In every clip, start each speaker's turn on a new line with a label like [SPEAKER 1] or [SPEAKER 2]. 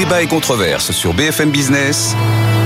[SPEAKER 1] Débat et controverse sur BFM Business.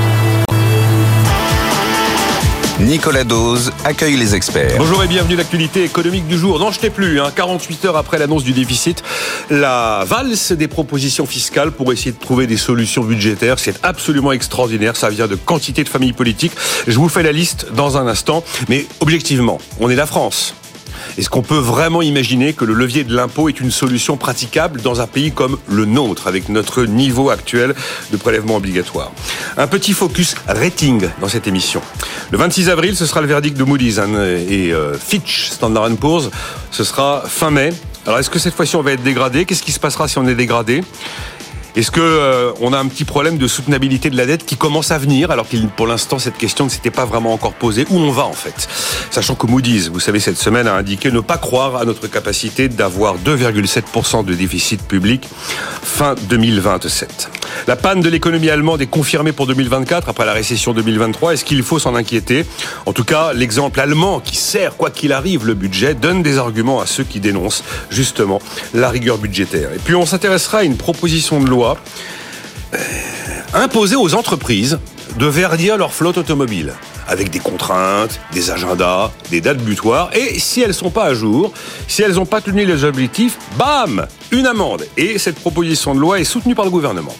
[SPEAKER 1] Nicolas Dose accueille les experts.
[SPEAKER 2] Bonjour et bienvenue à l'actualité économique du jour. N'en jetez plus, 48 heures après l'annonce du déficit, la valse des propositions fiscales pour essayer de trouver des solutions budgétaires, c'est absolument extraordinaire. Ça vient de quantité de familles politiques. Je vous fais la liste dans un instant. Mais objectivement, on est la France. Est-ce qu'on peut vraiment imaginer que le levier de l'impôt est une solution praticable dans un pays comme le nôtre, avec notre niveau actuel de prélèvement obligatoire ? Un petit focus rating dans cette émission. Le 26 avril, ce sera le verdict de Moody's et Fitch, Standard & Poor's. Ce sera fin mai. Alors, est-ce que cette fois-ci, on va être dégradé ? Qu'est-ce qui se passera si on est dégradé ? Est-ce que on a un petit problème de soutenabilité de la dette qui commence à venir, alors que pour l'instant, cette question ne s'était pas vraiment encore posée ? Où on va, en fait ? Sachant que Moody's, vous savez, cette semaine a indiqué ne pas croire à notre capacité d'avoir 2,7% de déficit public fin 2027. La panne de l'économie allemande est confirmée pour 2024, après la récession 2023. Est-ce qu'il faut s'en inquiéter ? En tout cas, l'exemple allemand, qui sert, quoi qu'il arrive, le budget, donne des arguments à ceux qui dénoncent, justement, la rigueur budgétaire. Et puis, on s'intéressera à une proposition de loi imposer aux entreprises de verdir leur flotte automobile, avec des contraintes, des agendas, des dates butoirs, et si elles sont pas à jour, si elles n'ont pas tenu les objectifs, bam, une amende. Et cette proposition de loi est soutenue par le gouvernement.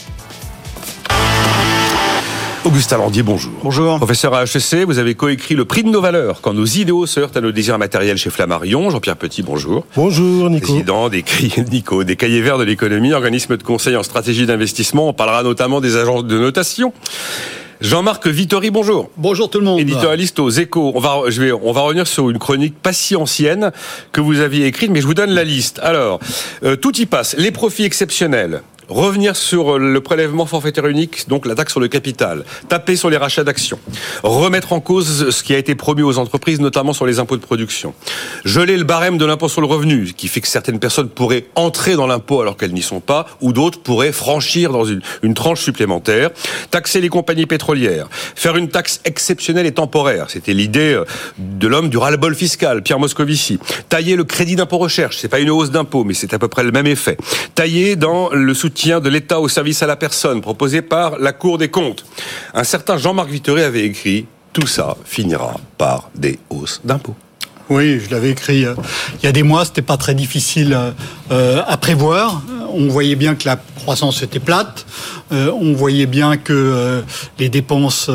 [SPEAKER 2] Augustin Landier, bonjour.
[SPEAKER 3] Bonjour.
[SPEAKER 2] Professeur à HEC, vous avez coécrit le prix de nos valeurs quand nos idéaux se heurtent à nos désirs matériels chez Flammarion. Jean-Pierre Petit, bonjour.
[SPEAKER 3] Bonjour, Nico.
[SPEAKER 2] Président des Cahiers Verts de l'économie, organisme de conseil en stratégie d'investissement. On parlera notamment des agences de notation. Jean-Marc Vittori, bonjour.
[SPEAKER 3] Bonjour tout le monde.
[SPEAKER 2] Éditorialiste aux Échos. On va revenir sur une chronique pas si ancienne que vous aviez écrite, mais je vous donne la liste. Alors, tout y passe. Les profits exceptionnels. Revenir sur le prélèvement forfaitaire unique, donc la taxe sur le capital. Taper sur les rachats d'actions. Remettre en cause ce qui a été promis aux entreprises, notamment sur les impôts de production. Geler le barème de l'impôt sur le revenu, qui fait que certaines personnes pourraient entrer dans l'impôt alors qu'elles n'y sont pas, ou d'autres pourraient franchir dans une tranche supplémentaire. Taxer les compagnies pétrolières. Faire une taxe exceptionnelle et temporaire. C'était l'idée de l'homme du ras-le-bol fiscal, Pierre Moscovici. Tailler le crédit d'impôt recherche. C'est pas une hausse d'impôt, mais c'est à peu près le même effet. Tailler dans le soutien de l'État au service à la personne, proposé par la Cour des comptes. Un certain Jean-Marc Vittori avait écrit « Tout ça finira par des hausses d'impôts ».
[SPEAKER 3] Oui, je l'avais écrit il y a des mois, c'était pas très difficile à prévoir. On voyait bien que la croissance était plate. On voyait bien que les dépenses,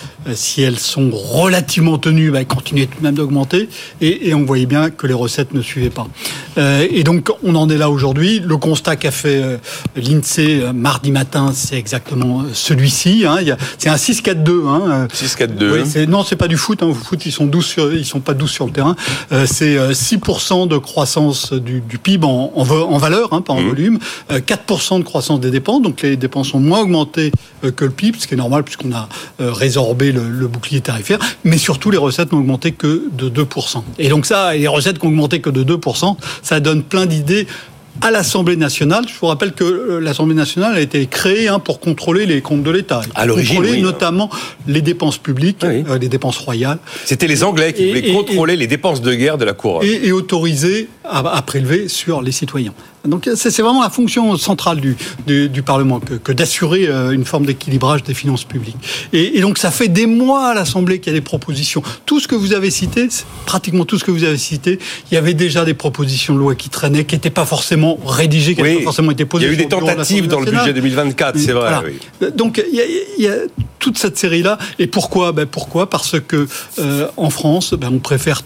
[SPEAKER 3] si elles sont relativement tenues, elles continuaient tout de même d'augmenter. Et on voyait bien que les recettes ne suivaient pas. Et donc, on en est là aujourd'hui. Le constat qu'a fait l'INSEE mardi matin, c'est exactement celui-ci. C'est un 6-4-2.
[SPEAKER 2] 6-4-2.
[SPEAKER 3] Oui, non, c'est pas du foot. Au foot, ils sont pas 12 sur le terrain. C'est 6% de croissance du PIB en valeur, pas en volume. 4% de croissance des dépenses. Donc, les dépenses ont moins augmenté que le PIB, ce qui est normal puisqu'on a résorbé le bouclier tarifaire. Mais surtout, les recettes n'ont augmenté que de 2%. Et donc ça, les recettes qui ont augmenté que de 2%, ça donne plein d'idées à l'Assemblée nationale. Je vous rappelle que l'Assemblée nationale a été créée pour contrôler les comptes de l'État.
[SPEAKER 2] À l'origine,
[SPEAKER 3] contrôler notamment les dépenses publiques, les dépenses royales.
[SPEAKER 2] C'était les Anglais qui voulaient contrôler les dépenses de guerre de la couronne.
[SPEAKER 3] Et autoriser à prélever sur les citoyens. Donc c'est vraiment la fonction centrale du Parlement que d'assurer une forme d'équilibrage des finances publiques. Et donc ça fait des mois à l'Assemblée qu'il y a des propositions. Tout ce que vous avez cité, pratiquement tout ce que vous avez cité, il y avait déjà des propositions de loi qui traînaient, qui n'étaient pas forcément rédigées, qui n'avaient pas forcément été posées.
[SPEAKER 2] Il y a eu des tentatives dans le budget 2024, c'est vrai.
[SPEAKER 3] Voilà.
[SPEAKER 2] Oui.
[SPEAKER 3] Donc il y a toute cette série-là. Et pourquoi ? Parce que en France, on préfère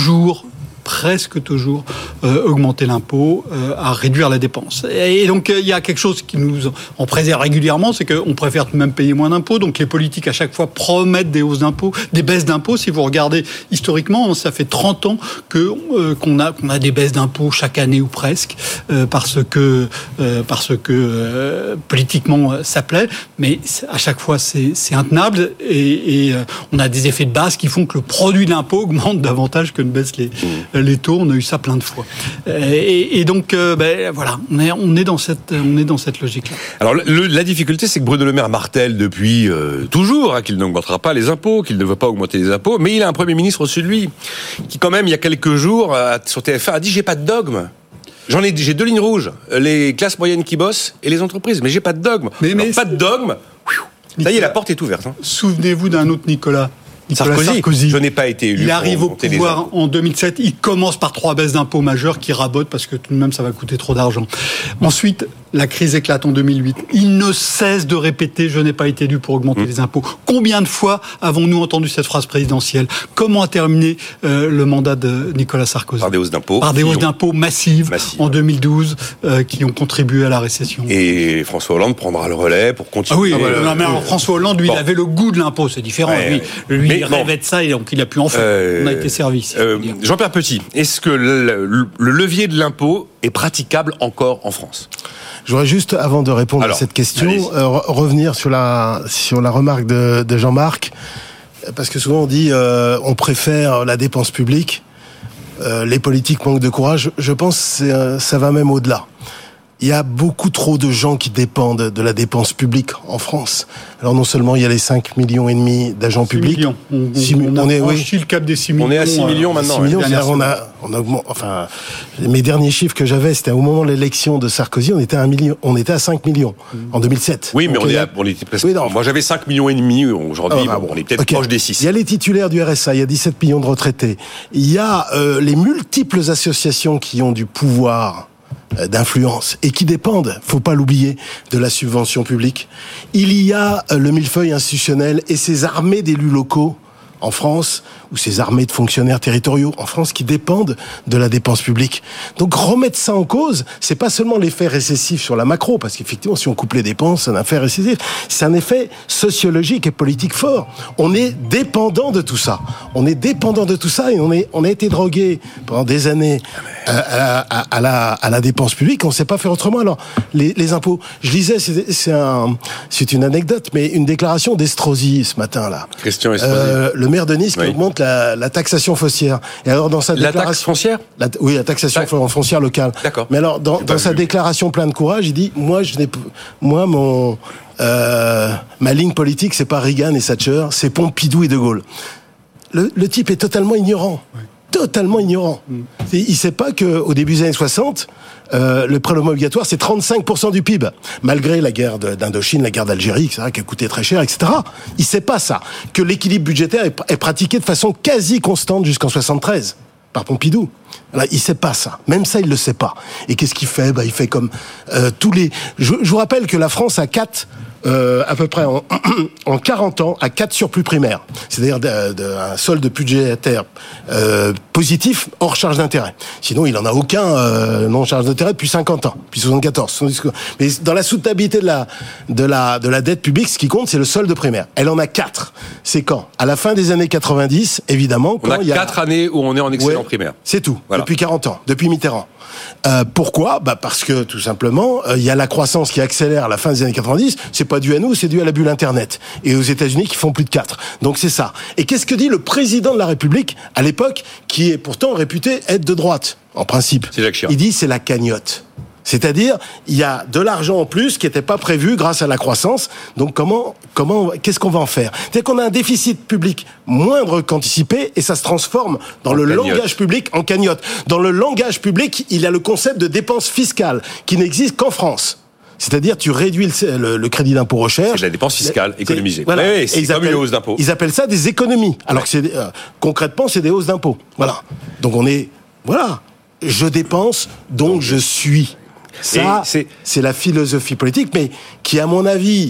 [SPEAKER 3] presque toujours augmenter l'impôt, à réduire la dépense. Et donc il y a quelque chose qui nous en préserve régulièrement, c'est qu'on préfère tout de même payer moins d'impôts. Donc les politiques à chaque fois promettent des hausses d'impôts, des baisses d'impôts. Si vous regardez historiquement, ça fait 30 ans qu'on a des baisses d'impôts chaque année ou presque, parce que politiquement ça plaît. Mais à chaque fois c'est intenable et on a des effets de base qui font que le produit de l'impôt augmente davantage que ne baissent les taux. On a eu ça plein de fois. Et donc, voilà, on est dans cette logique-là.
[SPEAKER 2] Alors, la difficulté, c'est que Bruno Le Maire martèle depuis toujours qu'il n'augmentera pas les impôts, qu'il ne veut pas augmenter les impôts, mais il a un Premier ministre au-dessus de lui qui, quand même, il y a quelques jours, sur TF1, a dit « j'ai pas de dogme ». J'ai 2 lignes rouges, les classes moyennes qui bossent et les entreprises. Mais j'ai pas de dogme. Mais pas de dogme. Ça y est, la porte est ouverte.
[SPEAKER 3] Souvenez-vous d'un autre Nicolas
[SPEAKER 2] Sarkozy. Je n'ai pas été élu.
[SPEAKER 3] Il arrive au pouvoir en 2007. Il commence par 3 baisses d'impôts majeures qui rabotent parce que tout de même ça va coûter trop d'argent. Ensuite, la crise éclate en 2008. Il ne cesse de répéter « je n'ai pas été élu pour augmenter les impôts ». Combien de fois avons-nous entendu cette phrase présidentielle ? Comment a terminé le mandat de Nicolas Sarkozy ?
[SPEAKER 2] Par des hausses d'impôts.
[SPEAKER 3] Par des hausses d'impôts massives en 2012 qui ont contribué à la récession.
[SPEAKER 2] Et François Hollande prendra le relais pour continuer.
[SPEAKER 3] Ah oui, non, mais alors, François Hollande, lui, il avait le goût de l'impôt, c'est différent. Lui, il rêvait de ça et donc il a pu en faire. On a été servi.
[SPEAKER 2] Jean-Pierre Petit, est-ce que le levier de l'impôt est praticable encore en France ?
[SPEAKER 4] Je voudrais juste, avant de répondre à cette question, revenir sur la remarque de Jean-Marc, parce que souvent on dit on préfère la dépense publique, les politiques manquent de courage. Je pense que ça va même au-delà. Il y a beaucoup trop de gens qui dépendent de la dépense publique en France. Alors non seulement il y a les 5,5 millions d'agents publics.
[SPEAKER 3] On a franchi le cap des 6 millions.
[SPEAKER 2] On est à 6 millions maintenant.
[SPEAKER 4] 6 millions, on augmente. Enfin, mes derniers chiffres que j'avais, c'était au moment de l'élection de Sarkozy, on était à 5 millions en 2007.
[SPEAKER 2] Oui, mais donc, on était presque. Oui, moi j'avais 5,5 millions aujourd'hui. On est peut-être proche des 6.
[SPEAKER 4] Il y a les titulaires du RSA, il y a 17 millions de retraités. Il y a les multiples associations qui ont du pouvoir d'influence et qui dépendent, faut pas l'oublier, de la subvention publique. Il y a le millefeuille institutionnel et ces armées d'élus locaux en France, ou ces armées de fonctionnaires territoriaux en France qui dépendent de la dépense publique. Donc remettre ça en cause, c'est pas seulement l'effet récessif sur la macro, parce qu'effectivement, si on coupe les dépenses, c'est un effet récessif, c'est un effet sociologique et politique fort. On est dépendant de tout ça. Et on a été drogué pendant des années à la dépense publique. On sait pas faire autrement. Alors, les impôts. Je lisais, c'est une anecdote, mais une déclaration d'Estrosi ce matin, là.
[SPEAKER 2] Christian Estrosi.
[SPEAKER 4] Le maire de Nice qui augmente la taxation foncière. Et alors dans sa déclaration,
[SPEAKER 2] taxe foncière,
[SPEAKER 4] la taxation foncière locale.
[SPEAKER 2] D'accord.
[SPEAKER 4] Mais alors dans sa déclaration pleine de courage, il dit ma ligne politique, c'est pas Reagan et Thatcher, c'est Pompidou et De Gaulle. Le type est totalement ignorant. Ouais. Totalement ignorant. Il sait pas qu'au début des années 60, le prélèvement obligatoire, c'est 35% du PIB. Malgré la guerre d'Indochine, la guerre d'Algérie, etc., qui a coûté très cher, etc. Il sait pas ça. Que l'équilibre budgétaire est pratiqué de façon quasi constante jusqu'en 73 par Pompidou. Là, il sait pas ça. Même ça, il le sait pas. Et qu'est-ce qu'il fait ? Il fait comme tous les... Je vous rappelle que la France a 4... à peu près en 40 ans, à 4 surplus primaires. C'est-à-dire un solde budgétaire positif hors charge d'intérêt. Sinon, il n'en a aucun non charge d'intérêt depuis 50 ans, depuis 74. Mais dans la soutenabilité de la dette publique, ce qui compte, c'est le solde primaire. Elle en a 4. C'est quand ? À la fin des années 90, évidemment.
[SPEAKER 2] On a 4 années où on est en excédent primaire.
[SPEAKER 4] C'est tout. Voilà. Depuis 40 ans. Depuis Mitterrand. Pourquoi ? Parce que, tout simplement, il y a la croissance qui accélère à la fin des années 90. C'est pas dû à nous, c'est dû à la bulle Internet. Et aux États-Unis, qui font plus de 4. Donc c'est ça. Et qu'est-ce que dit le président de la République, à l'époque, qui est pourtant réputé être de droite, en principe ?
[SPEAKER 2] C'est Jacques Chirac.
[SPEAKER 4] Il dit c'est la cagnotte. C'est-à-dire, il y a de l'argent en plus qui n'était pas prévu grâce à la croissance. Donc qu'est-ce qu'on va en faire ? C'est-à-dire qu'on a un déficit public moindre qu'anticipé et ça se transforme dans le langage public en cagnotte. Dans le langage public, il y a le concept de dépense fiscale qui n'existe qu'en France. C'est-à-dire, tu réduis le crédit d'impôt recherche.
[SPEAKER 2] C'est de la dépense fiscale économisée.
[SPEAKER 4] Voilà.
[SPEAKER 2] Oui, c'est comme une hausse d'impôt.
[SPEAKER 4] Ils appellent ça des économies. Alors que concrètement, c'est des hausses d'impôts. Voilà. Donc je dépense, donc je suis. Ça, c'est la philosophie politique, mais qui, à mon avis,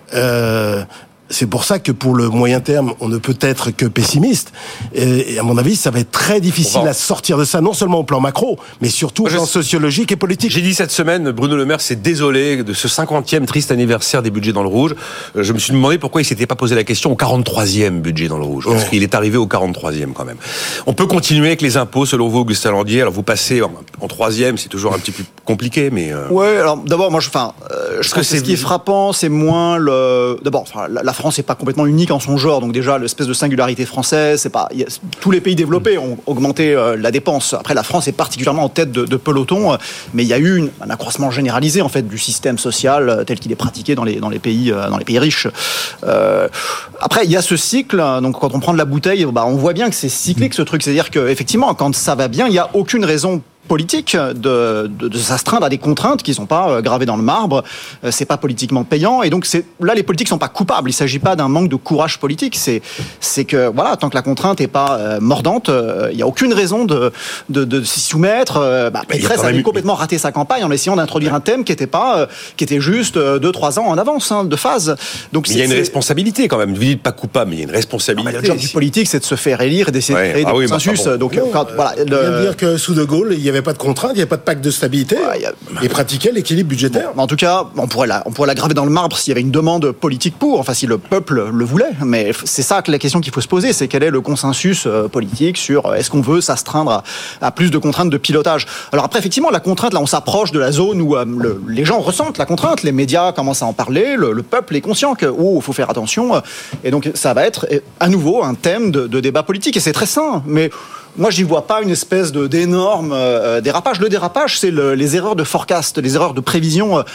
[SPEAKER 4] c'est pour ça que pour le moyen terme, on ne peut être que pessimiste. Et à mon avis, ça va être très difficile à sortir de ça, non seulement au plan macro, mais surtout au plan sociologique et politique.
[SPEAKER 2] J'ai dit cette semaine, Bruno Le Maire s'est désolé de ce 50e triste anniversaire des budgets dans le rouge. Je me suis demandé pourquoi il s'était pas posé la question au 43e budget dans le rouge. Parce qu'il est arrivé au 43e quand même. On peut continuer avec les impôts, selon vous, Augustin Landier. Alors vous passez en 3e, c'est toujours un petit peu compliqué, mais...
[SPEAKER 5] Ouais, alors d'abord, moi, je pense que ce qui est frappant, c'est moins D'abord, la France n'est pas complètement unique en son genre, donc déjà l'espèce de singularité française, tous les pays développés ont augmenté la dépense. Après, la France est particulièrement en tête de peloton, mais il y a eu un accroissement généralisé en fait du système social tel qu'il est pratiqué dans les pays riches. Après, il y a ce cycle, donc quand on prend de la bouteille, on voit bien que c'est cyclique ce truc, c'est-à-dire que effectivement, quand ça va bien, il n'y a aucune raison politique de s'astreindre à des contraintes qui sont pas gravées dans le marbre. C'est pas politiquement payant, et donc là les politiques sont pas coupables. Il s'agit pas d'un manque de courage politique. C'est que voilà, tant que la contrainte est pas mordante, il y a aucune raison de s'y soumettre. Pécresse avait complètement raté sa campagne en essayant d'introduire un thème qui était juste 2-3 ans en avance de phase. Donc
[SPEAKER 2] il y a une responsabilité quand même. Vous dites pas coupable, mais il y a une responsabilité.
[SPEAKER 5] Le job du politique, c'est de se faire élire et d'essayer de créer des consensus. Donc voilà.
[SPEAKER 4] Il vient de dire que sous De Gaulle, il n'y avait pas de contrainte, il n'y avait pas de pacte de stabilité. Il pratiquait l'équilibre budgétaire.
[SPEAKER 5] En tout cas, on pourrait la graver dans le marbre s'il y avait une demande politique pour, enfin si le peuple le voulait. Mais c'est ça que la question qu'il faut se poser, c'est quel est le consensus politique sur est-ce qu'on veut s'astreindre à plus de contraintes de pilotage. Alors après, effectivement, la contrainte, là, on s'approche de la zone où les gens ressentent la contrainte, les médias commencent à en parler, le peuple est conscient que il faut faire attention, et donc ça va être à nouveau un thème de débat politique, et c'est très sain, mais moi, j'y vois pas une espèce d'énorme dérapage. Le dérapage, c'est les erreurs de forecast, les erreurs de prévision.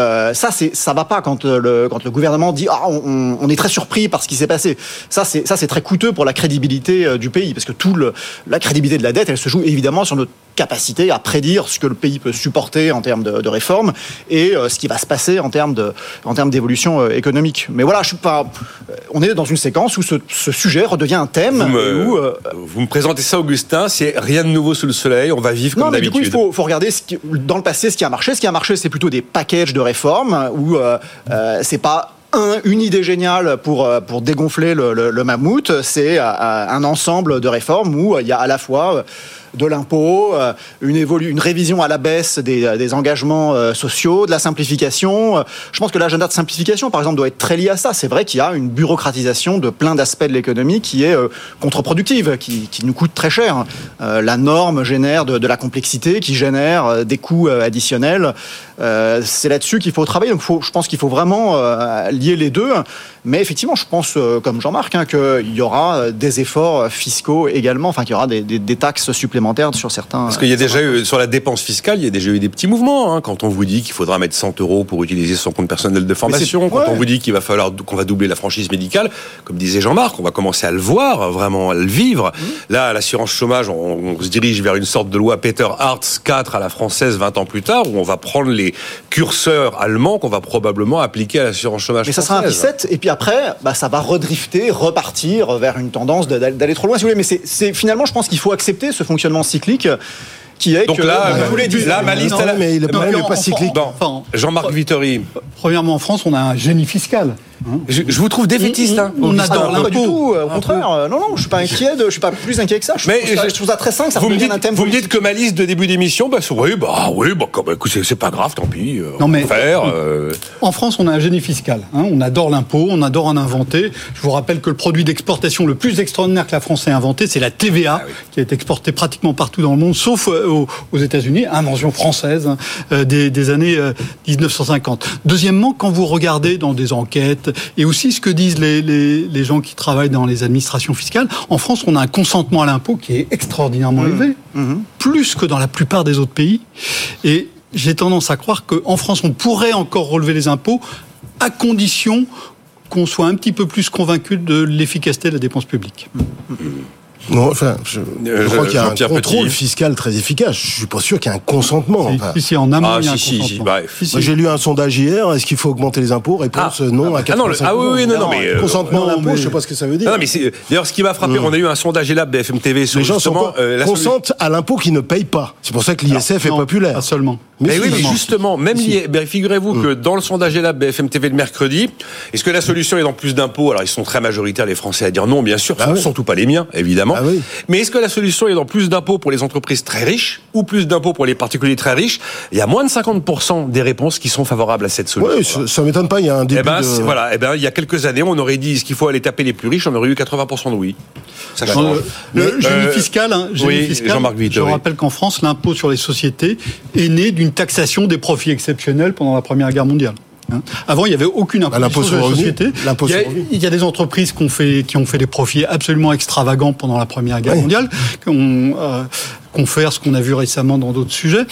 [SPEAKER 5] Ça va pas quand le gouvernement dit on est très surpris par ce qui s'est passé. Ça c'est très coûteux pour la crédibilité du pays, parce que la crédibilité de la dette, elle se joue évidemment sur notre capacité à prédire ce que le pays peut supporter en termes de réformes et ce qui va se passer en termes d'évolution économique. Mais voilà, on est dans une séquence où ce sujet redevient un thème.
[SPEAKER 2] Vous me présentez ça, Augustin, c'est rien de nouveau sous le soleil, on va vivre comme d'habitude.
[SPEAKER 5] Du coup, il faut regarder dans le passé ce qui a marché. Ce qui a marché, c'est plutôt des packages de réformes où c'est pas une idée géniale pour dégonfler le mammouth, c'est un ensemble de réformes où il y a à la fois de l'impôt, une révision à la baisse des engagements sociaux, de la simplification. Je pense que l'agenda de simplification, par exemple, doit être très lié à ça. C'est vrai qu'il y a une bureaucratisation de plein d'aspects de l'économie qui est contre-productive, qui nous coûte très cher. La norme génère de la complexité, qui génère des coûts additionnels. C'est là-dessus qu'il faut travailler. Donc je pense qu'il faut vraiment lier les deux. Mais effectivement, je pense, comme Jean-Marc, qu'il y aura des efforts fiscaux également, enfin qu'il y aura des taxes supplémentaires sur certains...
[SPEAKER 2] Parce qu'il y a déjà eu, sur la dépense fiscale, il y a déjà eu des petits mouvements. Quand on vous dit qu'il faudra mettre 100 € pour utiliser son compte personnel de formation, quand on vous dit qu'on va doubler la franchise médicale, comme disait Jean-Marc, on va commencer à le voir, vraiment à le vivre. Là, l'assurance chômage, on se dirige vers une sorte de loi Peter Hartz 4 à la française 20 ans plus tard, où on va prendre les curseurs allemands qu'on va probablement appliquer à l'assurance chômage française.
[SPEAKER 5] Mais ça sera un reset, et puis après, ça va redrifter, repartir vers une tendance d'aller trop loin, si vous voulez. Mais c'est finalement, je pense qu'il faut accepter ce fonctionnement cyclique qui est.
[SPEAKER 2] Donc ma liste,
[SPEAKER 4] mais le problème n'est pas cyclique.
[SPEAKER 2] Jean-Marc Vittori.
[SPEAKER 3] Premièrement, en France, on a un génie fiscal.
[SPEAKER 2] Je vous trouve défaitiste.
[SPEAKER 3] On adore
[SPEAKER 5] l'impôt. Pas du tout. Au contraire, non, je suis pas inquiet. Je suis pas plus inquiet que ça. Je trouve ça très simple.
[SPEAKER 2] Vous me dites que ma liste de début d'émission, c'est pas grave, tant pis.
[SPEAKER 3] En France, on a un génie fiscal. On adore l'impôt, on adore en inventer. Je vous rappelle que le produit d'exportation le plus extraordinaire que la France ait inventé, c'est la TVA, qui est exportée pratiquement partout dans le monde, sauf aux États-Unis, invention française des années 1950. Deuxièmement, quand vous regardez dans des enquêtes et aussi ce que disent les gens qui travaillent dans les administrations fiscales, en France, on a un consentement à l'impôt qui est extraordinairement élevé, plus que dans la plupart des autres pays. Et j'ai tendance à croire qu'en France, on pourrait encore relever les impôts à condition qu'on soit un petit peu plus convaincu de l'efficacité de la dépense publique.
[SPEAKER 4] Non, enfin, je crois qu'il y a un contrôle fiscal très efficace. Je suis pas sûr qu'il y ait un consentement.
[SPEAKER 3] Si, en amont, il y a un consentement.
[SPEAKER 4] Moi, j'ai lu un sondage hier. Est-ce qu'il faut augmenter les impôts? Réponse non à 85%.
[SPEAKER 2] Non, mais
[SPEAKER 4] consentement à l'impôt, je sais pas ce que ça veut dire.
[SPEAKER 2] Non, mais d'ailleurs, ce qui m'a frappé, on a eu un sondage ELAB BFM TV sur
[SPEAKER 4] les gens consentent à l'impôt qui ne paye pas. C'est pour ça que l'ISF est populaire.
[SPEAKER 3] Pas seulement.
[SPEAKER 2] Mais justement, même figurez-vous que dans le sondage ELAB BFM TV le mercredi, est-ce que la solution est dans plus d'impôts? Alors, ils sont très majoritaires, les Français, à dire non, bien sûr, surtout pas les miens, évidemment. Mais est-ce que la solution est dans plus d'impôts pour les entreprises très riches ou plus d'impôts pour les particuliers très riches? Il y a moins de 50% des réponses qui sont favorables à cette solution.
[SPEAKER 4] Oui, ça m'étonne pas, il y a un début
[SPEAKER 2] il y a quelques années, on aurait dit est-ce qu'il faut aller taper les plus riches, on aurait eu 80% de oui. Ça change.
[SPEAKER 3] Le génie fiscal,
[SPEAKER 2] Jean-Marc Vittori.
[SPEAKER 3] Je rappelle qu'en France, l'impôt sur les sociétés est né d'une taxation des profits exceptionnels pendant la Première Guerre mondiale. Avant, il n'y avait aucune imposition sur les sociétés. Il y a des entreprises qui ont fait des profits absolument extravagants pendant la Première Guerre mondiale, qui confère ce qu'on a vu récemment dans d'autres sujets.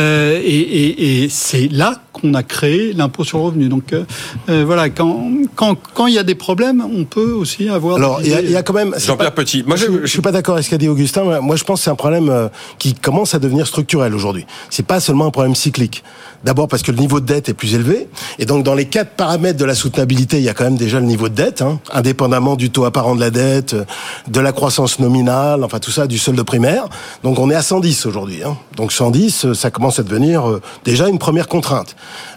[SPEAKER 3] Et c'est là qu'on a créé l'impôt sur le revenu. Donc voilà, quand il y a des problèmes, on peut aussi avoir...
[SPEAKER 4] Alors, il y a quand même...
[SPEAKER 2] Jean-Pierre Petit.
[SPEAKER 4] Moi, je suis pas d'accord avec ce qu'a dit Augustin. Moi, je pense que c'est un problème qui commence à devenir structurel aujourd'hui. C'est pas seulement un problème cyclique. D'abord parce que le niveau de dette est plus élevé. Et donc, dans les 4 paramètres de la soutenabilité, il y a quand même déjà le niveau de dette, indépendamment du taux apparent de la dette, de la croissance nominale, enfin tout ça, du solde primaire. Donc, on est à 110 aujourd'hui. Donc, 110, ça commence à devenir déjà une première contrainte.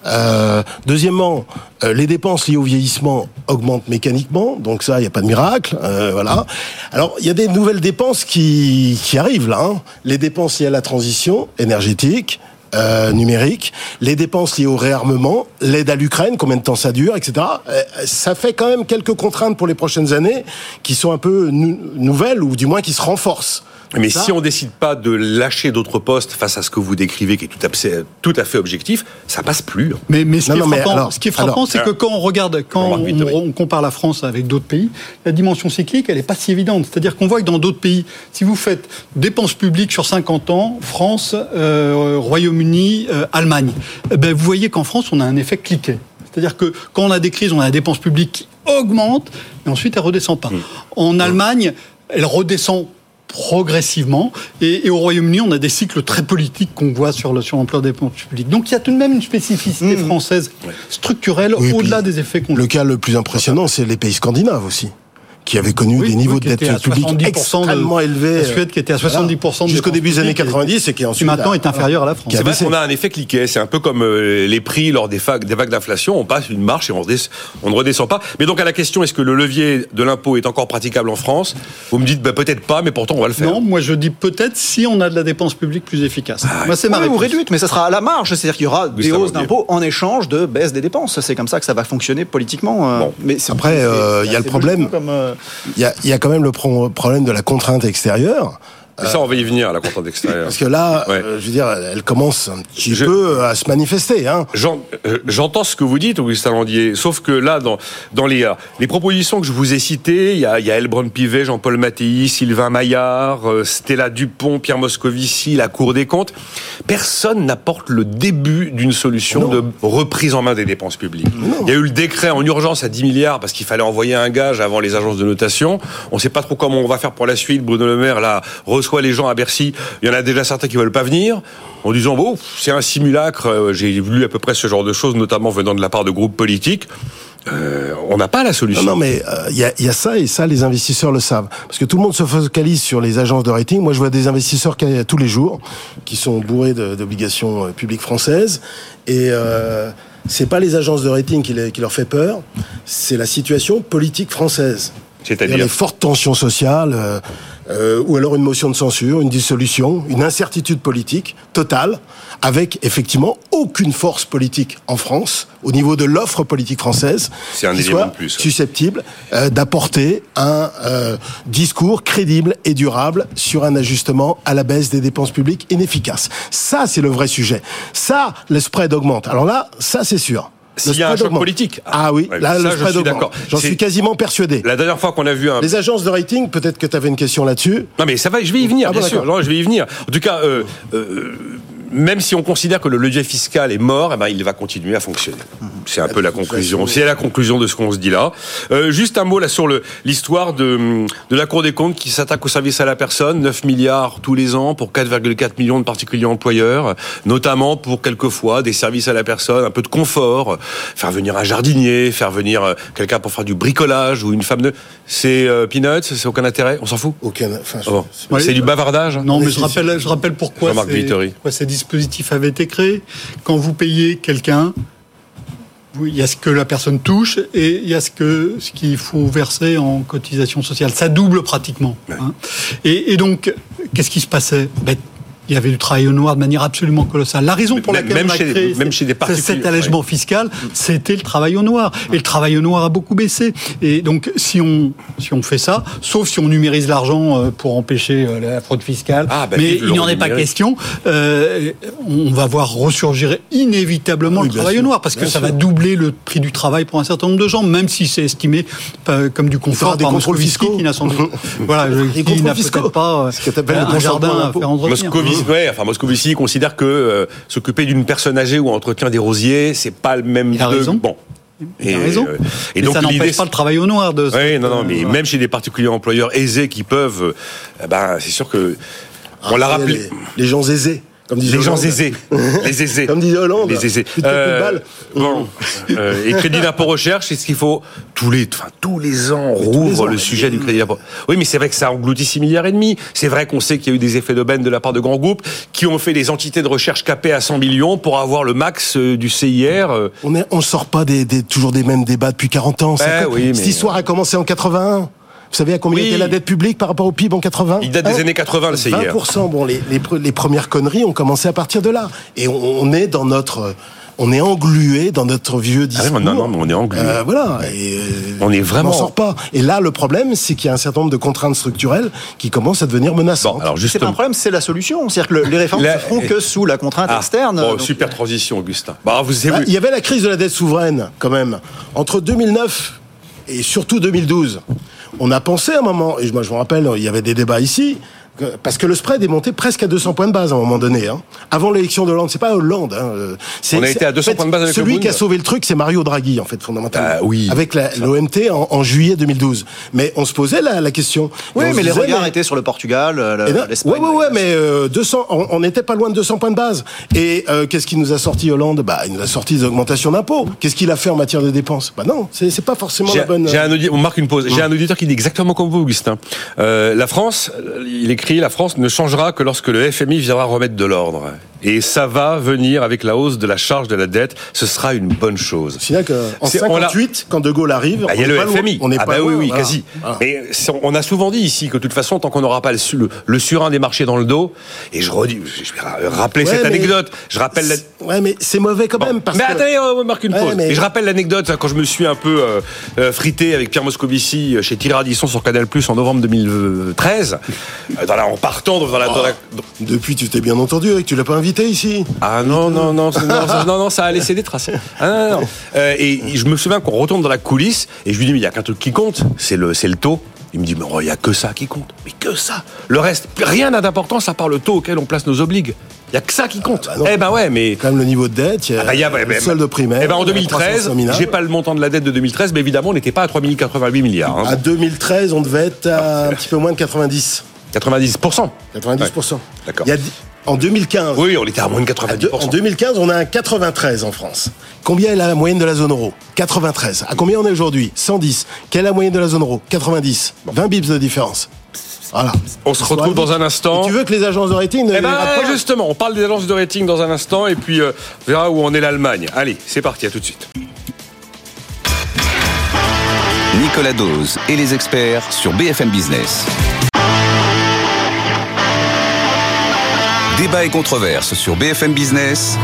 [SPEAKER 4] Deuxièmement, les dépenses liées au vieillissement augmentent mécaniquement. Donc ça, il n'y a pas de miracle. Voilà. Alors, il y a des nouvelles dépenses qui arrivent là. Les dépenses liées à la transition énergétique, numérique, les dépenses liées au réarmement, l'aide à l'Ukraine, combien de temps ça dure, etc. Ça fait quand même quelques contraintes pour les prochaines années qui sont un peu nouvelles ou du moins qui se renforcent.
[SPEAKER 2] Mais si on décide pas de lâcher d'autres postes face à ce que vous décrivez, qui est tout à fait objectif, ça passe plus.
[SPEAKER 3] Mais ce qui est frappant, c'est que quand on regarde, on compare la France avec d'autres pays, la dimension cyclique, elle est pas si évidente. C'est-à-dire qu'on voit que dans d'autres pays, si vous faites dépenses publiques sur 50 ans, France, Royaume-Uni, Allemagne, vous voyez qu'en France, on a un effet cliquet. C'est-à-dire que quand on a des crises, on a la dépense publique qui augmente, et ensuite elle redescend pas. En Allemagne, elle redescend progressivement, et au Royaume-Uni, on a des cycles très politiques qu'on voit sur l'emploi des dépenses publiques. Donc il y a tout de même une spécificité française structurelle au-delà des effets qu'on...
[SPEAKER 4] Le cas le plus impressionnant, c'est les pays scandinaves aussi, qui avaient connu des niveaux de dette publique extrêmement élevés.
[SPEAKER 3] La Suède qui était à 70%
[SPEAKER 4] jusqu'au début des années 90 et qui ensuite
[SPEAKER 3] maintenant est inférieure à la France.
[SPEAKER 2] C'est vrai qu'on a un effet cliquet. C'est un peu comme les prix lors des vagues d'inflation. On passe une marche et on ne redescend pas. Mais donc à la question, est-ce que le levier de l'impôt est encore praticable en France ? Vous me dites peut-être pas, mais pourtant on va le faire.
[SPEAKER 3] Non, moi je dis peut-être si on a de la dépense publique plus efficace.
[SPEAKER 5] Moi c'est ma réponse. Ou réduite, mais ça sera à la marge. C'est-à-dire qu'il y aura des hausses d'impôts en échange de baisse des dépenses. C'est comme ça que ça va fonctionner politiquement.
[SPEAKER 2] Bon.
[SPEAKER 5] Mais
[SPEAKER 4] après, il y a le problème. Il y a quand même le problème de la contrainte extérieure.
[SPEAKER 2] Mais ça, on va y venir, à la contrainte extérieure.
[SPEAKER 4] Parce que là, je veux dire, elle commence un petit peu à se manifester.
[SPEAKER 2] J'entends ce que vous dites, Augustin Landier, sauf que là, dans les propositions que je vous ai citées, il y a Hellbrun Pivet, Jean-Paul Mattei, Sylvain Maillard, Stella Dupont, Pierre Moscovici, la Cour des comptes. Personne n'apporte le début d'une solution de reprise en main des dépenses publiques. Il y a eu le décret en urgence à 10 milliards parce qu'il fallait envoyer un gage avant les agences de notation. On ne sait pas trop comment on va faire pour la suite. Bruno Le Maire, là, reçoit les gens à Bercy. Il y en a déjà certains qui veulent pas venir en disant c'est un simulacre. J'ai lu à peu près ce genre de choses, notamment venant de la part de groupes politiques. On n'a pas la solution.
[SPEAKER 4] Non, mais il y a ça, et ça, les investisseurs le savent. Parce que tout le monde se focalise sur les agences de rating. Moi, je vois des investisseurs tous les jours qui sont bourrés d'obligations publiques françaises. Et c'est pas les agences de rating qui leur fait peur, c'est la situation politique française.
[SPEAKER 2] C'est-à-dire
[SPEAKER 4] les fortes tensions sociales, ou alors une motion de censure, une dissolution, une incertitude politique totale, avec effectivement aucune force politique en France, au niveau de l'offre politique française, qui soit susceptible d'apporter un discours crédible et durable sur un ajustement à la baisse des dépenses publiques inefficace. Ça, c'est le vrai sujet. Ça, le spread augmente. Alors là, ça, c'est sûr.
[SPEAKER 2] S'il y a un choc politique.
[SPEAKER 4] Ah oui, là, le spread augmente.
[SPEAKER 2] D'accord.
[SPEAKER 4] J'en suis quasiment persuadé.
[SPEAKER 2] La dernière fois qu'on a vu
[SPEAKER 4] les agences de rating, peut-être que tu avais une question là-dessus.
[SPEAKER 2] Non mais ça va, je vais y venir, bien sûr. Non, je vais y venir. En tout cas, même si on considère que le levier fiscal est mort, il va continuer à fonctionner. C'est un peu la conclusion. C'est la conclusion de ce qu'on se dit là. Juste un mot là sur l'histoire de la Cour des comptes qui s'attaque au service à la personne, 9 milliards tous les ans pour 4,4 millions de particuliers employeurs, notamment pour quelquefois des services à la personne, un peu de confort, faire venir un jardinier, faire venir quelqu'un pour faire du bricolage ou une femme de... C'est peanuts, c'est aucun intérêt, on s'en fout.
[SPEAKER 4] Aucun.
[SPEAKER 2] C'est du bavardage.
[SPEAKER 3] Non, mais je rappelle pourquoi ces dispositifs avaient été créés. Quand vous payez quelqu'un, il y a ce que la personne touche et il y a ce qu'il faut verser en cotisation sociale. Ça double pratiquement. Et donc, qu'est-ce qui se passait ? il y avait du travail au noir de manière absolument colossale. La raison pour laquelle on a créé cet allègement fiscal, c'était le travail au noir. Et le travail au noir a beaucoup baissé. Et donc, si on fait ça, sauf si on numérise l'argent pour empêcher la fraude fiscale, mais il n'y en est pas question, on va voir ressurgir inévitablement le travail au noir, parce que ça va doubler le prix du travail pour un certain nombre de gens, même si c'est estimé comme du confort par Moscovici, qui n'a sans doute qui n'a peut-être pas un jardin à faire entretenir.
[SPEAKER 2] Moscovici considère que s'occuper d'une personne âgée ou entretien des rosiers, c'est pas le même.
[SPEAKER 3] Il a raison.
[SPEAKER 2] Bon.
[SPEAKER 3] Il a raison. Et donc, ça n'empêche pas le travail au noir de.
[SPEAKER 2] Oui, mais même chez des particuliers employeurs aisés qui peuvent, c'est sûr que on l'a rappelé.
[SPEAKER 4] Les gens aisés. Comme disait
[SPEAKER 2] les
[SPEAKER 4] Hollande.
[SPEAKER 2] gens aisés. Les aisés.
[SPEAKER 4] Comme disait Hollande.
[SPEAKER 2] Les aisés. Et crédit d'impôt recherche, c'est ce qu'il faut. Tous les ans, on rouvre le sujet du crédit d'impôt. Oui, mais c'est vrai que ça engloutit 6,5 milliards. C'est vrai qu'on sait qu'il y a eu des effets d'aubaine de la part de grands groupes qui ont fait des entités de recherche capées à 100 millions pour avoir le max du CIR.
[SPEAKER 4] On sort pas toujours des mêmes débats depuis 40 ans. Cette histoire a commencé en 81. Vous savez à combien était la dette publique par rapport au PIB en 80 ?
[SPEAKER 2] Il date des années 80, le CIR.
[SPEAKER 4] 20%. Bon, les premières conneries ont commencé à partir de là. Et on est englué dans notre vieux discours.
[SPEAKER 2] Non, on est englué.
[SPEAKER 4] On
[SPEAKER 2] est vraiment.
[SPEAKER 4] On n'en sort pas. Et là, le problème, c'est qu'il y a un certain nombre de contraintes structurelles qui commencent à devenir menaçantes.
[SPEAKER 5] C'est pas un problème, c'est la solution. C'est-à-dire que les réformes ne se feront que sous la contrainte externe.
[SPEAKER 2] Super transition, Augustin.
[SPEAKER 4] Il y avait la crise de la dette souveraine, quand même. Entre 2009 et surtout 2012. On a pensé à un moment, et moi je me rappelle, il y avait des débats ici, parce que le spread est monté presque à 200 points de base à un moment donné. Avant l'élection d'Hollande, c'est pas Hollande.
[SPEAKER 2] On a été à 200 points de base avec
[SPEAKER 4] celui qui a sauvé le truc, c'est Mario Draghi, en fait, fondamentalement. Avec l'OMT en juillet 2012. Mais on se posait la question.
[SPEAKER 5] Oui, mais les regards étaient sur le Portugal, l'Espagne.
[SPEAKER 4] Oui, mais 200, on n'était pas loin de 200 points de base. Et qu'est-ce qui nous a sorti Hollande ? Il nous a sorti des augmentations d'impôts. Qu'est-ce qu'il a fait en matière de dépenses ? Non, c'est pas forcément la bonne.
[SPEAKER 2] On marque une pause. J'ai un auditeur qui dit exactement comme vous, Augustin. La France, il écrit, la France ne changera que lorsque le FMI viendra remettre de l'ordre. Et ça va venir avec la hausse de la charge de la dette. Ce sera une bonne chose.
[SPEAKER 4] C'est-à-dire qu'en 58, quand De Gaulle arrive,
[SPEAKER 2] il y a le FMI.
[SPEAKER 4] On n'est pas loin.
[SPEAKER 2] Oui, quasi. Mais on a souvent dit ici que de toute façon, tant qu'on n'aura pas le surin des marchés dans le dos, et je vais rappeler cette anecdote. Je rappelle
[SPEAKER 4] mais c'est mauvais quand même.
[SPEAKER 2] Attendez, on marque une pause. Et je rappelle l'anecdote, quand je me suis un peu frité avec Pierre Moscovici chez Thierry Ardisson sur Canal+ en novembre 2013, en partant dans la...
[SPEAKER 4] Depuis, tu t'es bien entendu, tu l'as pas invité ici.
[SPEAKER 2] Non, ça a laissé des traces. Et je me souviens qu'on retourne dans la coulisse et je lui dis, mais il y a qu'un truc qui compte, c'est le taux. Il me dit, mais il y a que ça qui compte. Mais que ça. Le reste, rien n'a d'importance à part le taux auquel on place nos obligues. Il y a que ça qui compte. Mais
[SPEAKER 4] quand même le niveau de dette, il y a le solde de primaire.
[SPEAKER 2] En 2013, j'ai pas le montant de la dette de 2013, mais évidemment, on n'était pas à 3088 milliards.
[SPEAKER 4] À 2013, on devait être à un petit peu moins de 90.
[SPEAKER 2] 90%.
[SPEAKER 4] 90%.
[SPEAKER 2] D'accord.
[SPEAKER 4] En 2015.
[SPEAKER 2] Oui, on était à moins de 90%.
[SPEAKER 4] En 2015, on a un 93 en France. Combien est la moyenne de la zone euro ? 93. À combien on est aujourd'hui ? 110. Quelle est la moyenne de la zone euro ? 90. 20 bips de différence. Voilà.
[SPEAKER 2] On se retrouve dans un instant.
[SPEAKER 4] Et tu veux que les agences de rating
[SPEAKER 2] justement, on parle des agences de rating dans un instant et puis on verra où en est l'Allemagne. Allez, c'est parti, à tout de suite.
[SPEAKER 1] Nicolas Dose et les experts sur BFM Business. Débat et controverse sur BFM Business.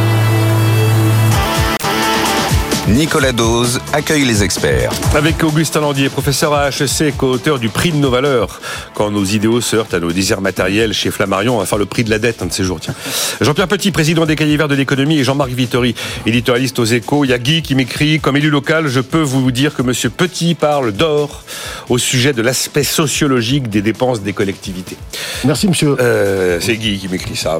[SPEAKER 1] Nicolas Dose accueille les experts.
[SPEAKER 2] Avec Augustin Landier, professeur à HEC, co-auteur du prix de nos valeurs. Quand nos idéaux se heurtent à nos désirs matériels, chez Flammarion, on va faire le prix de la dette un de ces jours. Tiens. Jean-Pierre Petit, président des Cahiers Verts de l'économie, et Jean-Marc Vittori, éditorialiste aux Échos. Il y a Guy qui m'écrit, comme élu local, je peux vous dire que Monsieur Petit parle d'or au sujet de l'aspect sociologique des dépenses des collectivités.
[SPEAKER 4] Merci, monsieur.
[SPEAKER 2] C'est Guy qui m'écrit ça.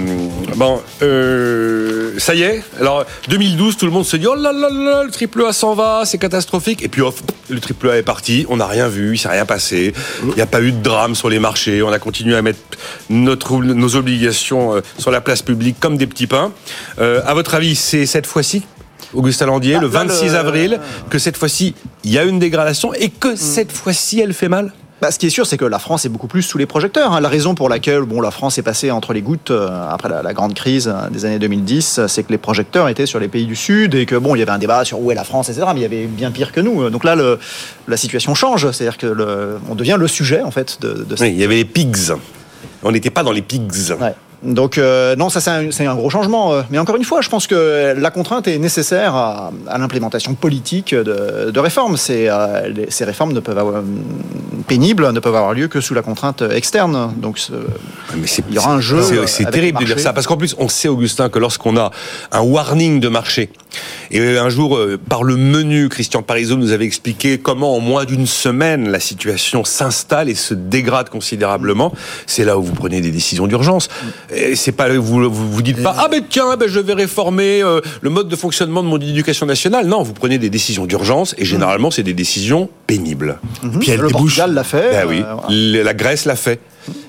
[SPEAKER 2] Ça y est. Alors, 2012, tout le monde se dit, oh là là, le triple A s'en va, c'est catastrophique. Et puis, le triple A est parti, on n'a rien vu, il s'est rien passé. Il n'y a pas eu de drame sur les marchés. On a continué à mettre nos obligations sur la place publique comme des petits pains. À votre avis, c'est cette fois-ci, Augustin Landier, le 26 avril, que cette fois-ci, il y a une dégradation et que cette fois-ci, elle fait mal ?
[SPEAKER 5] Ce qui est sûr, c'est que la France est beaucoup plus sous les projecteurs. La raison pour laquelle la France est passée entre les gouttes après la grande crise des années 2010, c'est que les projecteurs étaient sur les pays du Sud et que il y avait un débat sur où est la France, etc. Mais il y avait bien pire que nous. Donc là, la situation change. C'est-à-dire que on devient le sujet en fait de
[SPEAKER 2] il y avait les pigs. On n'était pas dans les pigs.
[SPEAKER 5] Ouais. Donc non, ça c'est un gros changement. Mais encore une fois, je pense que la contrainte est nécessaire à l'implémentation politique de réformes. Ces réformes pénibles ne peuvent avoir lieu que sous la contrainte externe. Donc il y aura un jeu.
[SPEAKER 2] C'est terrible de dire ça, parce qu'en plus on sait, Augustin, que lorsqu'on a un warning de marché, et un jour par le menu, Christian Parizeau nous avait expliqué comment en moins d'une semaine la situation s'installe et se dégrade considérablement. C'est là où vous prenez des décisions d'urgence. Et c'est pas vous dites pas je vais réformer le mode de fonctionnement de mon éducation nationale. Non, vous prenez des décisions d'urgence et généralement c'est des décisions pénibles.
[SPEAKER 5] Puis le Portugal l'a fait.
[SPEAKER 2] Ben oui, la Grèce l'a fait.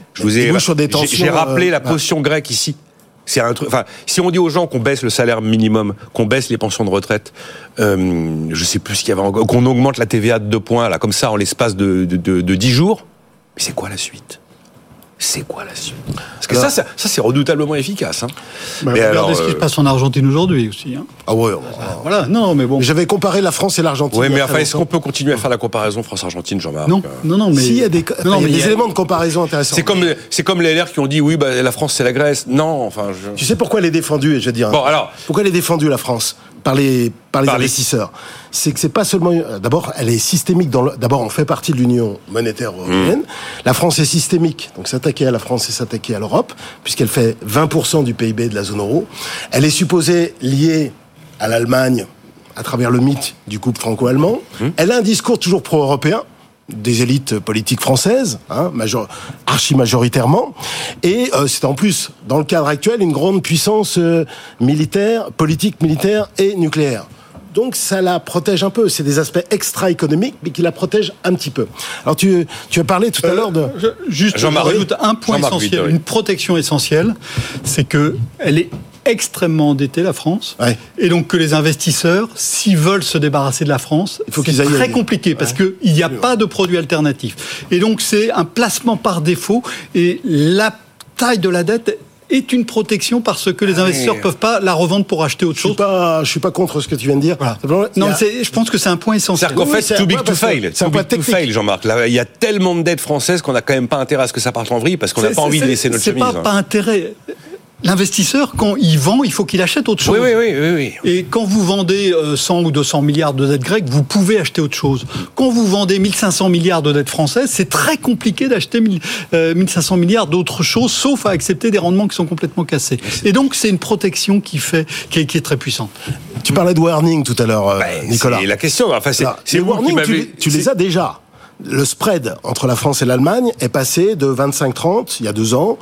[SPEAKER 2] J'ai rappelé la potion grecque ici. C'est un truc. Enfin, si on dit aux gens qu'on baisse le salaire minimum, qu'on baisse les pensions de retraite, je sais plus ce qu'il y avait encore, qu'on augmente la TVA de 2 points là, comme ça en l'espace de 10 jours. Mais c'est quoi la suite ? Parce que ça c'est redoutablement efficace. Hein.
[SPEAKER 3] Mais regardez ce qui se passe en Argentine aujourd'hui aussi. Hein.
[SPEAKER 4] Ah ouais.
[SPEAKER 3] Voilà, non, mais bon.
[SPEAKER 4] J'avais comparé la France et l'Argentine.
[SPEAKER 2] Oui, mais enfin, est-ce qu'on peut continuer à faire la comparaison France-Argentine, Jean-Marc ?
[SPEAKER 3] Non, mais
[SPEAKER 4] s'il y a des éléments de comparaison intéressants.
[SPEAKER 2] C'est comme les LR qui ont dit oui, la France c'est la Grèce. Non, enfin.
[SPEAKER 4] Tu sais pourquoi elle est défendue, je veux dire.
[SPEAKER 2] Bon, alors.
[SPEAKER 4] Pourquoi elle est défendue, la France, par les investisseurs. C'est que c'est pas seulement. D'abord, elle est systémique. D'abord, on fait partie de l'Union monétaire européenne. La France est systémique. Donc, s'attaquer à la France, c'est s'attaquer à l'Europe, puisqu'elle fait 20% du PIB de la zone euro. Elle est supposée liée à l'Allemagne à travers le mythe du couple franco-allemand. Elle a un discours toujours pro-européen des élites politiques françaises, archi-majoritairement, et c'est en plus, dans le cadre actuel, une grande puissance politique militaire et nucléaire. Donc ça la protège un peu. C'est des aspects extra-économiques, mais qui la protègent un petit peu. Alors tu as parlé tout à l'heure de...
[SPEAKER 3] Je rajoute un point essentiel, une protection essentielle, c'est que elle est extrêmement endettée, la France, et donc que les investisseurs, s'ils veulent se débarrasser de la France, c'est très compliqué, parce qu'il n'y a pas de produit alternatif. Et donc c'est un placement par défaut, et la taille de la dette est une protection parce que les investisseurs ne peuvent pas la revendre pour acheter autre chose.
[SPEAKER 4] Je suis pas contre ce que tu viens de dire.
[SPEAKER 3] Voilà. Je pense que c'est un point essentiel.
[SPEAKER 2] C'est-à-dire qu'en fait, too big to fail. Too big to fail, Jean-Marc. Là, il y a tellement de dettes françaises qu'on n'a quand même pas intérêt à ce que ça parte en vrille parce qu'on n'a pas envie de laisser notre chemise.
[SPEAKER 3] C'est pas intérêt. L'investisseur, quand il vend, il faut qu'il achète autre chose.
[SPEAKER 2] Oui.
[SPEAKER 3] Et quand vous vendez 100 ou 200 milliards de dettes grecques, vous pouvez acheter autre chose. Quand vous vendez 1500 milliards de dettes françaises, c'est très compliqué d'acheter 1500 milliards d'autres choses, sauf à accepter des rendements qui sont complètement cassés. Et donc, c'est une protection qui est très puissante.
[SPEAKER 4] Tu parlais de warning tout à l'heure, Nicolas.
[SPEAKER 2] C'est la question. Enfin,
[SPEAKER 4] les warnings, tu les as déjà. Le spread entre la France et l'Allemagne est passé de 25-30, il y a 2 ans,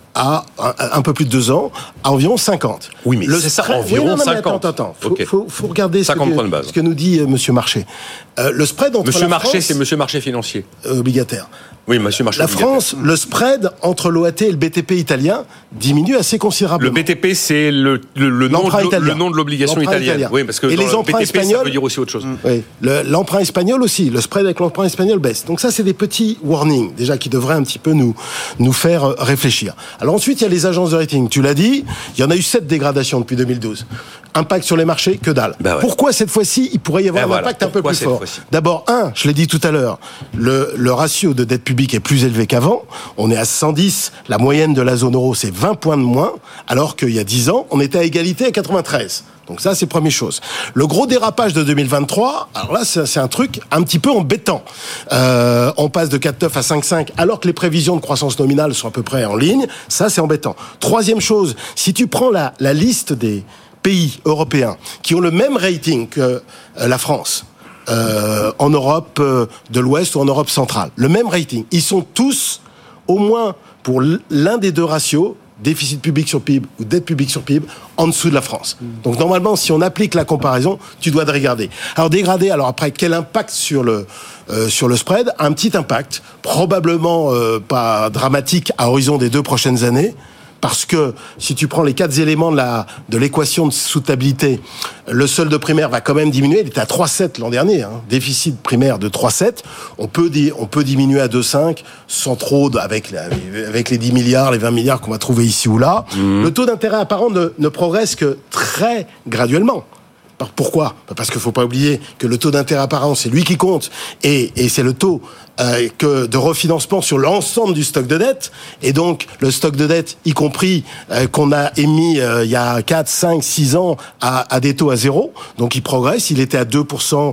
[SPEAKER 4] à un peu plus de 2 ans, à environ 50.
[SPEAKER 2] Oui, mais c'est ça, environ 50.
[SPEAKER 4] Attends. Faut regarder ce que nous dit Monsieur Marché. Le spread entre
[SPEAKER 2] Monsieur
[SPEAKER 4] la
[SPEAKER 2] Marché,
[SPEAKER 4] France...
[SPEAKER 2] c'est Monsieur Marché financier.
[SPEAKER 4] Obligataire.
[SPEAKER 2] Oui, Monsieur Marché.
[SPEAKER 4] La France, le spread entre l'OAT et le BTP italien diminue assez considérablement.
[SPEAKER 2] Le BTP, c'est le nom de l'obligation italienne. Oui, parce que
[SPEAKER 4] et les emprunts
[SPEAKER 2] BTP,
[SPEAKER 4] espagnols,
[SPEAKER 2] ça veut dire aussi autre chose.
[SPEAKER 4] Oui, l'emprunt espagnol aussi. Le spread avec l'emprunt espagnol baisse. Donc ça, c'est des petits warnings, déjà, qui devraient un petit peu nous faire réfléchir. Alors ensuite, il y a les agences de rating. Tu l'as dit, il y en a eu 7 dégradations depuis 2012. Impact sur les marchés, que dalle. Pourquoi cette fois-ci, il pourrait y avoir un impact un peu plus fort ? D'abord, je l'ai dit tout à l'heure, le ratio de dette publique est plus élevé qu'avant. On est à 110. La moyenne de la zone euro, c'est 20 points de moins, alors qu'il y a 10 ans, on était à égalité à 93. Donc ça, c'est première chose. Le gros dérapage de 2023, alors là, c'est un truc un petit peu embêtant. On passe de 4,9 à 5,5, alors que les prévisions de croissance nominale sont à peu près en ligne. Ça, c'est embêtant. Troisième chose, si tu prends la liste des pays européens qui ont le même rating que la France, en Europe de l'Ouest ou en Europe centrale, le même rating, ils sont tous, au moins pour l'un des deux ratios, déficit public sur PIB ou dette publique sur PIB, en dessous de la France. Donc normalement, si on applique la comparaison, tu dois dégrader. Alors après, quel impact sur le spread ? Un petit impact, probablement pas dramatique à horizon des 2 prochaines années, parce que si tu prends les 4 éléments de l'équation de soutenabilité, le solde primaire va quand même diminuer. Il était à 3,7 l'an dernier, déficit primaire de 3,7. On peut diminuer à 2,5 sans trop avec les 10 milliards, les 20 milliards qu'on va trouver ici ou là. Le taux d'intérêt apparent ne progresse que très graduellement. Pourquoi ? Parce qu'il faut pas oublier que le taux d'intérêt apparent, c'est lui qui compte, et c'est le taux de refinancement sur l'ensemble du stock de dette, et donc le stock de dette, y compris qu'on a émis il y a 4, 5, 6 ans à des taux à zéro, donc il progresse, il était à 2%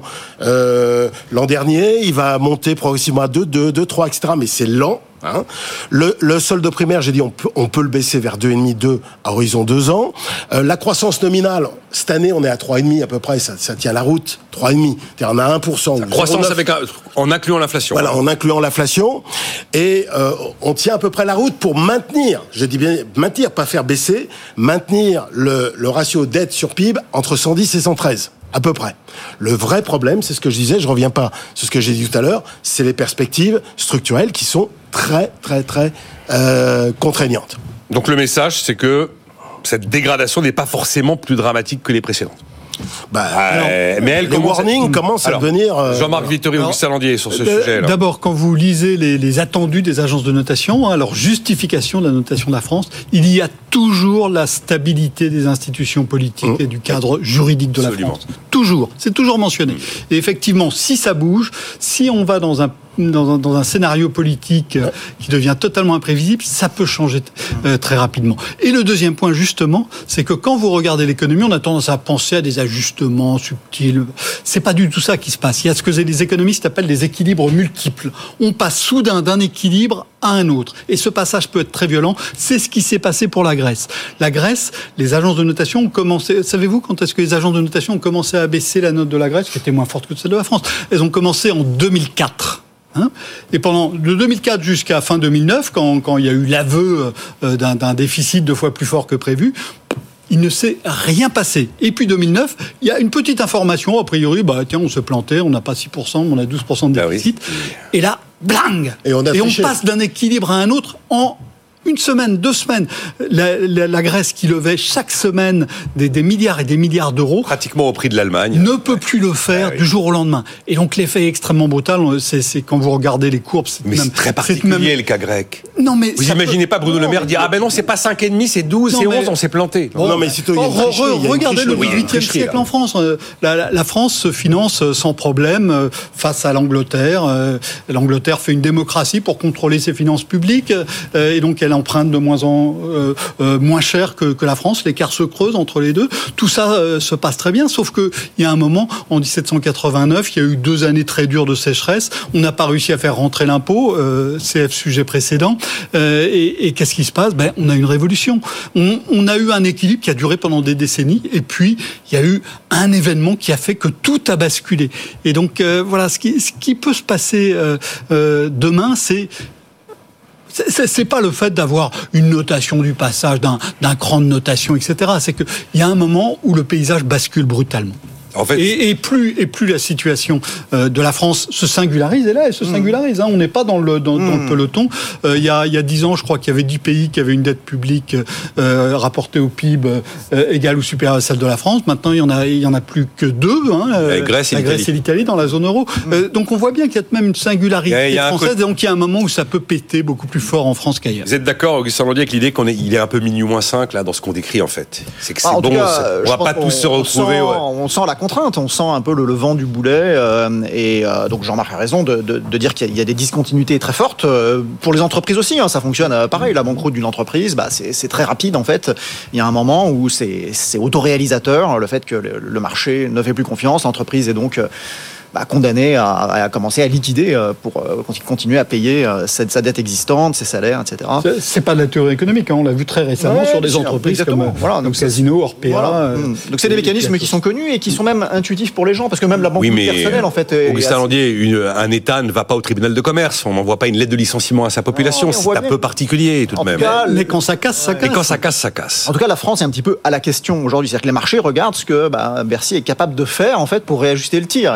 [SPEAKER 4] l'an dernier, il va monter progressivement à 2, 3, etc., mais c'est lent. Le solde primaire, j'ai dit, on peut le baisser vers 2,5 à horizon 2 ans. La croissance nominale, cette année, on est à 3,5 à peu près, ça tient la route, 3,5. C'est-à-dire on a 1%.
[SPEAKER 2] Croissance en incluant l'inflation.
[SPEAKER 4] Voilà, en incluant l'inflation. Et on tient à peu près la route pour maintenir, je dis bien maintenir, pas faire baisser, maintenir le ratio dette sur PIB entre 110 et 113. À peu près. Le vrai problème, c'est ce que je disais, je reviens pas sur ce que j'ai dit tout à l'heure, c'est les perspectives structurelles qui sont très, très, très contraignantes.
[SPEAKER 2] Donc le message, c'est que cette dégradation n'est pas forcément plus dramatique que les précédentes.
[SPEAKER 4] Mais les warnings commencent à devenir...
[SPEAKER 2] Jean-Marc Vittori, Augustin Landier, sur ce sujet.
[SPEAKER 3] D'abord, quand vous lisez les attendus des agences de notation, leur justification de la notation de la France, il y a toujours la stabilité des institutions politiques et du cadre juridique de la France. Toujours. C'est toujours mentionné. Et effectivement, si ça bouge, si on va dans un scénario politique qui devient totalement imprévisible, ça peut changer très rapidement. Et le deuxième point, justement, c'est que quand vous regardez l'économie, on a tendance à penser à des ajustements subtils. C'est pas du tout ça qui se passe. Il y a ce que les économistes appellent des équilibres multiples. On passe soudain d'un équilibre à un autre. Et ce passage peut être très violent. C'est ce qui s'est passé pour la Grèce. La Grèce, les agences de notation ont commencé... Savez-vous quand est-ce que les agences de notation ont commencé à baisser la note de la Grèce, qui était moins forte que celle de la France ? Elles ont commencé en 2004. Et pendant de 2004 jusqu'à fin 2009, quand il y a eu l'aveu d'un déficit 2 fois plus fort que prévu, il ne s'est rien passé. Et puis 2009, il y a une petite information, a priori, on s'est planté, on n'a pas 6%, on a 12% de déficit. Et là, blang ! Et on passe d'un équilibre à un autre en 1 semaine, 2 semaines. La Grèce qui levait chaque semaine des milliards et des milliards d'euros,
[SPEAKER 2] pratiquement au prix de l'Allemagne,
[SPEAKER 3] ne peut plus le faire du jour au lendemain. Et donc l'effet est extrêmement brutal. C'est quand vous regardez les courbes, c'est
[SPEAKER 2] très particulier le cas grec.
[SPEAKER 3] Non, mais
[SPEAKER 2] vous imaginez pas Bruno Le Maire dire non, c'est pas 5,5, c'est 12, c'est 11, on s'est planté.
[SPEAKER 4] Non, mais c'est
[SPEAKER 3] regardez le 18e siècle en France. La France se finance sans problème face à l'Angleterre. L'Angleterre fait une démocratie pour contrôler ses finances publiques et donc elle emprunte de moins cher que la France. L'écart se creuse entre les deux. Tout ça se passe très bien, sauf que il y a un moment, en 1789, il y a eu 2 années très dures de sécheresse. On n'a pas réussi à faire rentrer l'impôt, CF sujet précédent. Et qu'est-ce qui se passe ? On a une révolution. On a eu un équilibre qui a duré pendant des décennies, et puis il y a eu un événement qui a fait que tout a basculé. Et donc voilà, ce qui peut se passer demain, c'est pas le fait d'avoir une notation du passage, d'un cran de notation, etc. C'est qu'il y a un moment où le paysage bascule brutalement. En fait, et plus la situation de la France se singularise, et là elle se singularise. On n'est pas dans le peloton. Il y a 10 ans, je crois qu'il y avait 10 pays qui avaient une dette publique rapportée au PIB égale ou supérieure à celle de la France. Maintenant, il y en a plus que 2.
[SPEAKER 2] La Grèce et
[SPEAKER 3] l'Italie dans la zone euro. Donc on voit bien qu'il y a même une singularité française. Et donc il y a un moment où ça peut péter beaucoup plus fort en France qu'ailleurs.
[SPEAKER 2] Vous êtes d'accord, Augustin Landier, avec l'idée qu'il est un peu -5 là dans ce qu'on décrit en fait. C'est que c'est bon. Cas, on va pas tous se retrouver.
[SPEAKER 5] On sent la contrainte, on sent un peu le vent du boulet donc Jean-Marc a raison de dire qu'il y a des discontinuités très fortes pour les entreprises aussi, ça fonctionne pareil. La banqueroute d'une entreprise, c'est très rapide en fait. Il y a un moment où c'est autoréalisateur, le fait que le marché ne fait plus confiance, l'entreprise est donc condamné à commencer à liquider pour continuer à payer sa dette existante, ses salaires, etc.
[SPEAKER 3] C'est pas de la théorie économique, on l'a vu très récemment sur des entreprises comme Casino, Orpea.
[SPEAKER 5] Voilà. Donc c'est des mécanismes qui sont connus et qui sont même intuitifs pour les gens, parce que même la banque personnelle en fait.
[SPEAKER 2] Augustin Landier, un État ne va pas au tribunal de commerce, on n'envoie pas une lettre de licenciement à sa population, c'est un peu particulier tout de même.
[SPEAKER 3] Mais quand ça casse, ça casse.
[SPEAKER 2] Et quand ça casse, ça casse.
[SPEAKER 5] En tout cas, la France est un petit peu à la question aujourd'hui, c'est-à-dire que les marchés regardent ce que Bercy est capable de faire en fait pour réajuster le tir. Et si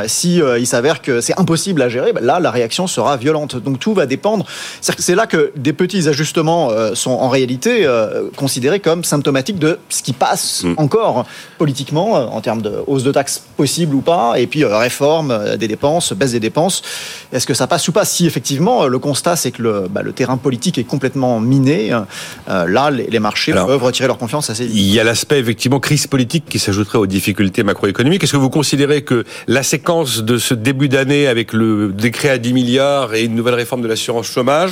[SPEAKER 5] il s'avère que c'est impossible à gérer, là, la réaction sera violente. Donc tout va dépendre. C'est là que des petits ajustements sont en réalité considérés comme symptomatiques de ce qui passe encore politiquement, en termes de hausse de taxes possible ou pas, et puis réforme des dépenses, baisse des dépenses. Est-ce que ça passe ou pas? Si effectivement, le constat, c'est que le terrain politique est complètement miné, là, les marchés peuvent retirer leur confiance assez vite.
[SPEAKER 2] Il y a l'aspect, effectivement, crise politique qui s'ajouterait aux difficultés macroéconomiques. Est-ce que vous considérez que la séquence de ce début d'année avec le décret à 10 milliards et une nouvelle réforme de l'assurance chômage,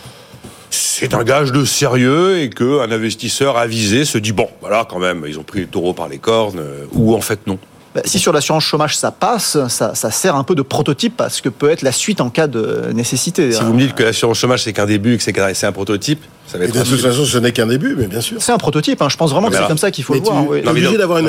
[SPEAKER 2] c'est un gage de sérieux et qu'un investisseur avisé se dit, bon, voilà, quand même, ils ont pris le taureau par les cornes, ou en fait non?
[SPEAKER 5] Si sur l'assurance chômage ça passe, ça sert un peu de prototype à ce que peut être la suite en cas de nécessité.
[SPEAKER 2] Si vous me dites que l'assurance chômage c'est qu'un début et que c'est un prototype, ça va être...
[SPEAKER 4] Et de toute façon, ce n'est qu'un début, mais bien sûr.
[SPEAKER 5] C'est un prototype, je pense vraiment que c'est comme ça qu'il faut le voir.
[SPEAKER 4] Tu es obligé d'avoir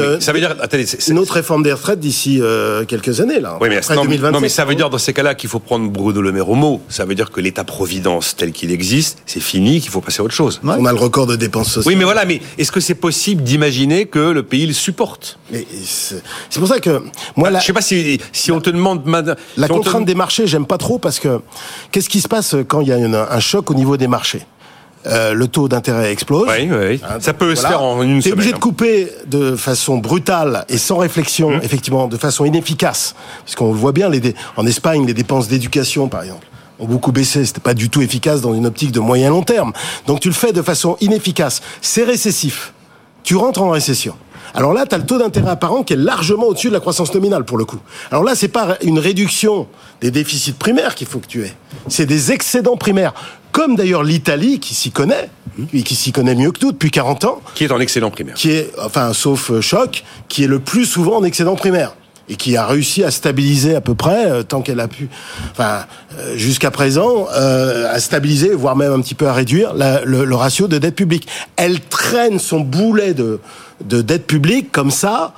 [SPEAKER 4] une autre réforme des retraites d'ici quelques années, là.
[SPEAKER 2] Oui, mais non, mais ça veut dire dans ces cas-là qu'il faut prendre Bruno Le Maire au mot. Ça veut dire que l'État-providence tel qu'il existe, c'est fini, qu'il faut passer à autre chose.
[SPEAKER 4] Ouais. On a le record de dépenses sociales.
[SPEAKER 2] Oui, mais voilà, mais est-ce que c'est possible d'imaginer que le pays le supporte?
[SPEAKER 4] Mais c'est pour ça que moi,
[SPEAKER 2] je sais pas si on te demande
[SPEAKER 4] la contrainte des marchés, j'aime pas trop parce que qu'est-ce qui se passe quand il y a un choc au niveau des marchés? Le taux d'intérêt explose.
[SPEAKER 2] Oui. Ça peut se faire en une semaine.
[SPEAKER 4] T'es obligé de couper de façon brutale et sans réflexion, effectivement, de façon inefficace. Parce qu'on le voit bien, en Espagne, les dépenses d'éducation, par exemple, ont beaucoup baissé. C'était pas du tout efficace dans une optique de moyen long terme. Donc tu le fais de façon inefficace. C'est récessif. Tu rentres en récession. Alors là, tu as le taux d'intérêt apparent qui est largement au-dessus de la croissance nominale, pour le coup. Alors là, c'est pas une réduction des déficits primaires qu'il faut que tu aies. C'est des excédents primaires. Comme d'ailleurs l'Italie, qui s'y connaît, et qui s'y connaît mieux que tout depuis 40 ans.
[SPEAKER 2] Qui est en excédent primaire.
[SPEAKER 4] Qui est, sauf choc, qui est le plus souvent en excédent primaire. Et qui a réussi à stabiliser à peu près, tant qu'elle a pu, jusqu'à présent, à stabiliser, voire même un petit peu à réduire le ratio de dette publique. Elle traîne son boulet de dette publique comme ça,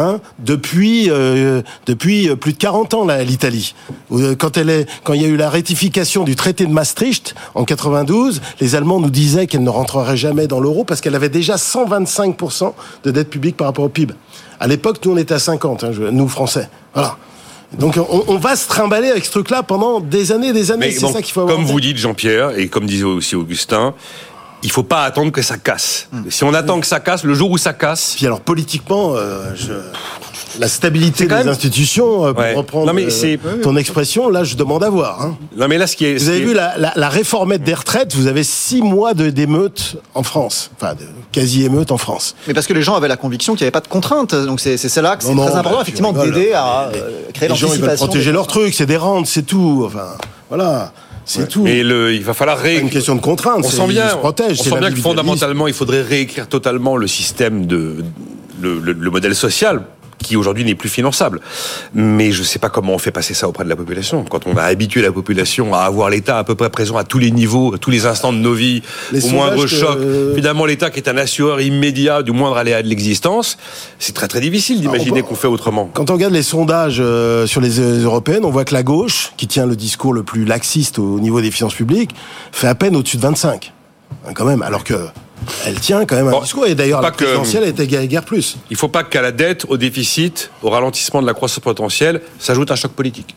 [SPEAKER 4] depuis plus de 40 ans, l'Italie. Quand il y a eu la ratification du traité de Maastricht en 92, les Allemands nous disaient qu'elle ne rentrerait jamais dans l'euro parce qu'elle avait déjà 125% de dette publique par rapport au PIB. À l'époque, nous, on était à 50, nous, Français. Voilà. Donc, on va se trimballer avec ce truc-là pendant des années.
[SPEAKER 2] Mais
[SPEAKER 4] c'est ça qu'il faut avoir.
[SPEAKER 2] Comme vous dites, Jean-Pierre, et comme disait aussi Augustin, il faut pas attendre que ça casse. Si on attend que ça casse, le jour où ça casse...
[SPEAKER 4] Puis alors, politiquement, la stabilité des institutions, pour reprendre ton expression, là, je demande à voir.
[SPEAKER 2] Non, mais là,
[SPEAKER 4] vous avez vu la réformette des retraites, vous avez 6 mois d'émeutes en France. Enfin, de quasi-émeutes en France.
[SPEAKER 5] Mais parce que les gens avaient la conviction qu'il n'y avait pas de contraintes. Donc c'est là que c'est très important, effectivement, d'aider à créer l'anticipation.
[SPEAKER 4] Les gens, ils veulent protéger leurs trucs, c'est des rentes, c'est tout. Enfin, voilà. C'est tout.
[SPEAKER 2] Mais il va falloir
[SPEAKER 4] une question de contrainte.
[SPEAKER 2] On sent bien que fondamentalement, il faudrait réécrire totalement le système le modèle social, qui aujourd'hui n'est plus finançable. Mais je ne sais pas comment on fait passer ça auprès de la population. Quand on a habitué la population à avoir l'État à peu près présent à tous les niveaux, à tous les instants de nos vies, au moindre choc, finalement l'État qui est un assureur immédiat du moindre aléa de l'existence, c'est très très difficile d'imaginer qu'on fait autrement.
[SPEAKER 4] Quand on regarde les sondages sur les européennes, on voit que la gauche, qui tient le discours le plus laxiste au niveau des finances publiques, fait à peine au-dessus de 25. Quand même, alors que elle tient quand même un discours, et d'ailleurs la présidentielle était guère plus.
[SPEAKER 2] Il ne faut pas qu'à la dette, au déficit, au ralentissement de la croissance potentielle, s'ajoute un choc politique.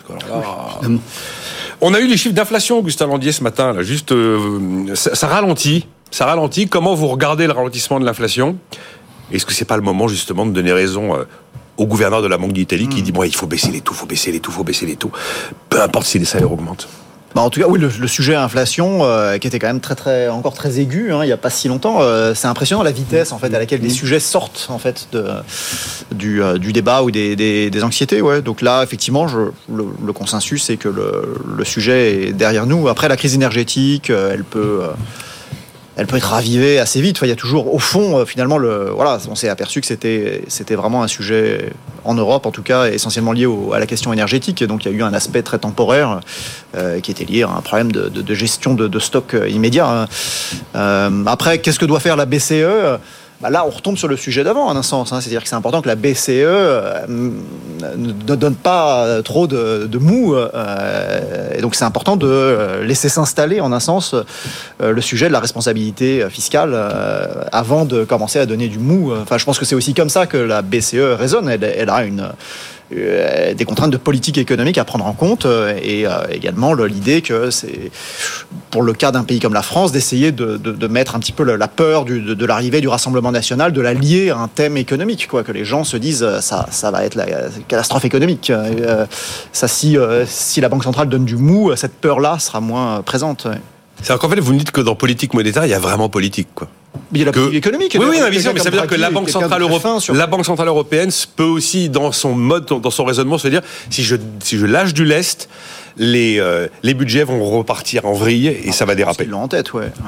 [SPEAKER 2] On a eu les chiffres d'inflation, Augustin Landier, ce matin. Là, juste, ça ralentit. Ça ralentit. Comment vous regardez le ralentissement de l'inflation? Est-ce que c'est pas le moment justement de donner raison au gouverneur de la Banque d'Italie qui dit il faut baisser les taux, peu importe si les salaires augmentent?
[SPEAKER 5] En tout cas, oui, le sujet inflation, qui était quand même encore très aigu, il n'y a pas si longtemps, c'est impressionnant la vitesse en fait à laquelle des sujets sortent en fait du débat ou des anxiétés. Ouais. Donc là, effectivement, le consensus c'est que le sujet est derrière nous. Après, la crise énergétique, elle peut être ravivée assez vite. Il y a toujours, au fond, finalement, on s'est aperçu que c'était vraiment un sujet, en Europe en tout cas, essentiellement lié à la question énergétique. Donc il y a eu un aspect très temporaire qui était lié à un problème de gestion de stock immédiat. Après, qu'est-ce que doit faire la BCE ? Là, on retombe sur le sujet d'avant, en un sens. C'est-à-dire que c'est important que la BCE ne donne pas trop de mou. Et donc, c'est important de laisser s'installer, en un sens, le sujet de la responsabilité fiscale avant de commencer à donner du mou. Je pense que c'est aussi comme ça que la BCE raisonne. Elle a des contraintes de politique économique à prendre en compte et également l'idée que c'est, pour le cas d'un pays comme la France, d'essayer de mettre un petit peu la peur de l'arrivée du Rassemblement national, de la lier à un thème économique, quoi, que les gens se disent ça va être la catastrophe économique. Si la Banque centrale donne du mou, cette peur-là sera moins présente. Ouais.
[SPEAKER 2] C'est-à-dire qu'en fait, vous me dites que dans politique monétaire, il y a vraiment politique, quoi.
[SPEAKER 5] Il y a la politique économique.
[SPEAKER 2] Oui, mais ça veut dire que la Banque centrale européenne peut aussi, dans son mode, dans son raisonnement, se dire si je lâche du lest, les budgets vont repartir en vrille et ça va déraper.
[SPEAKER 5] Ils l'ont en tête, ouais.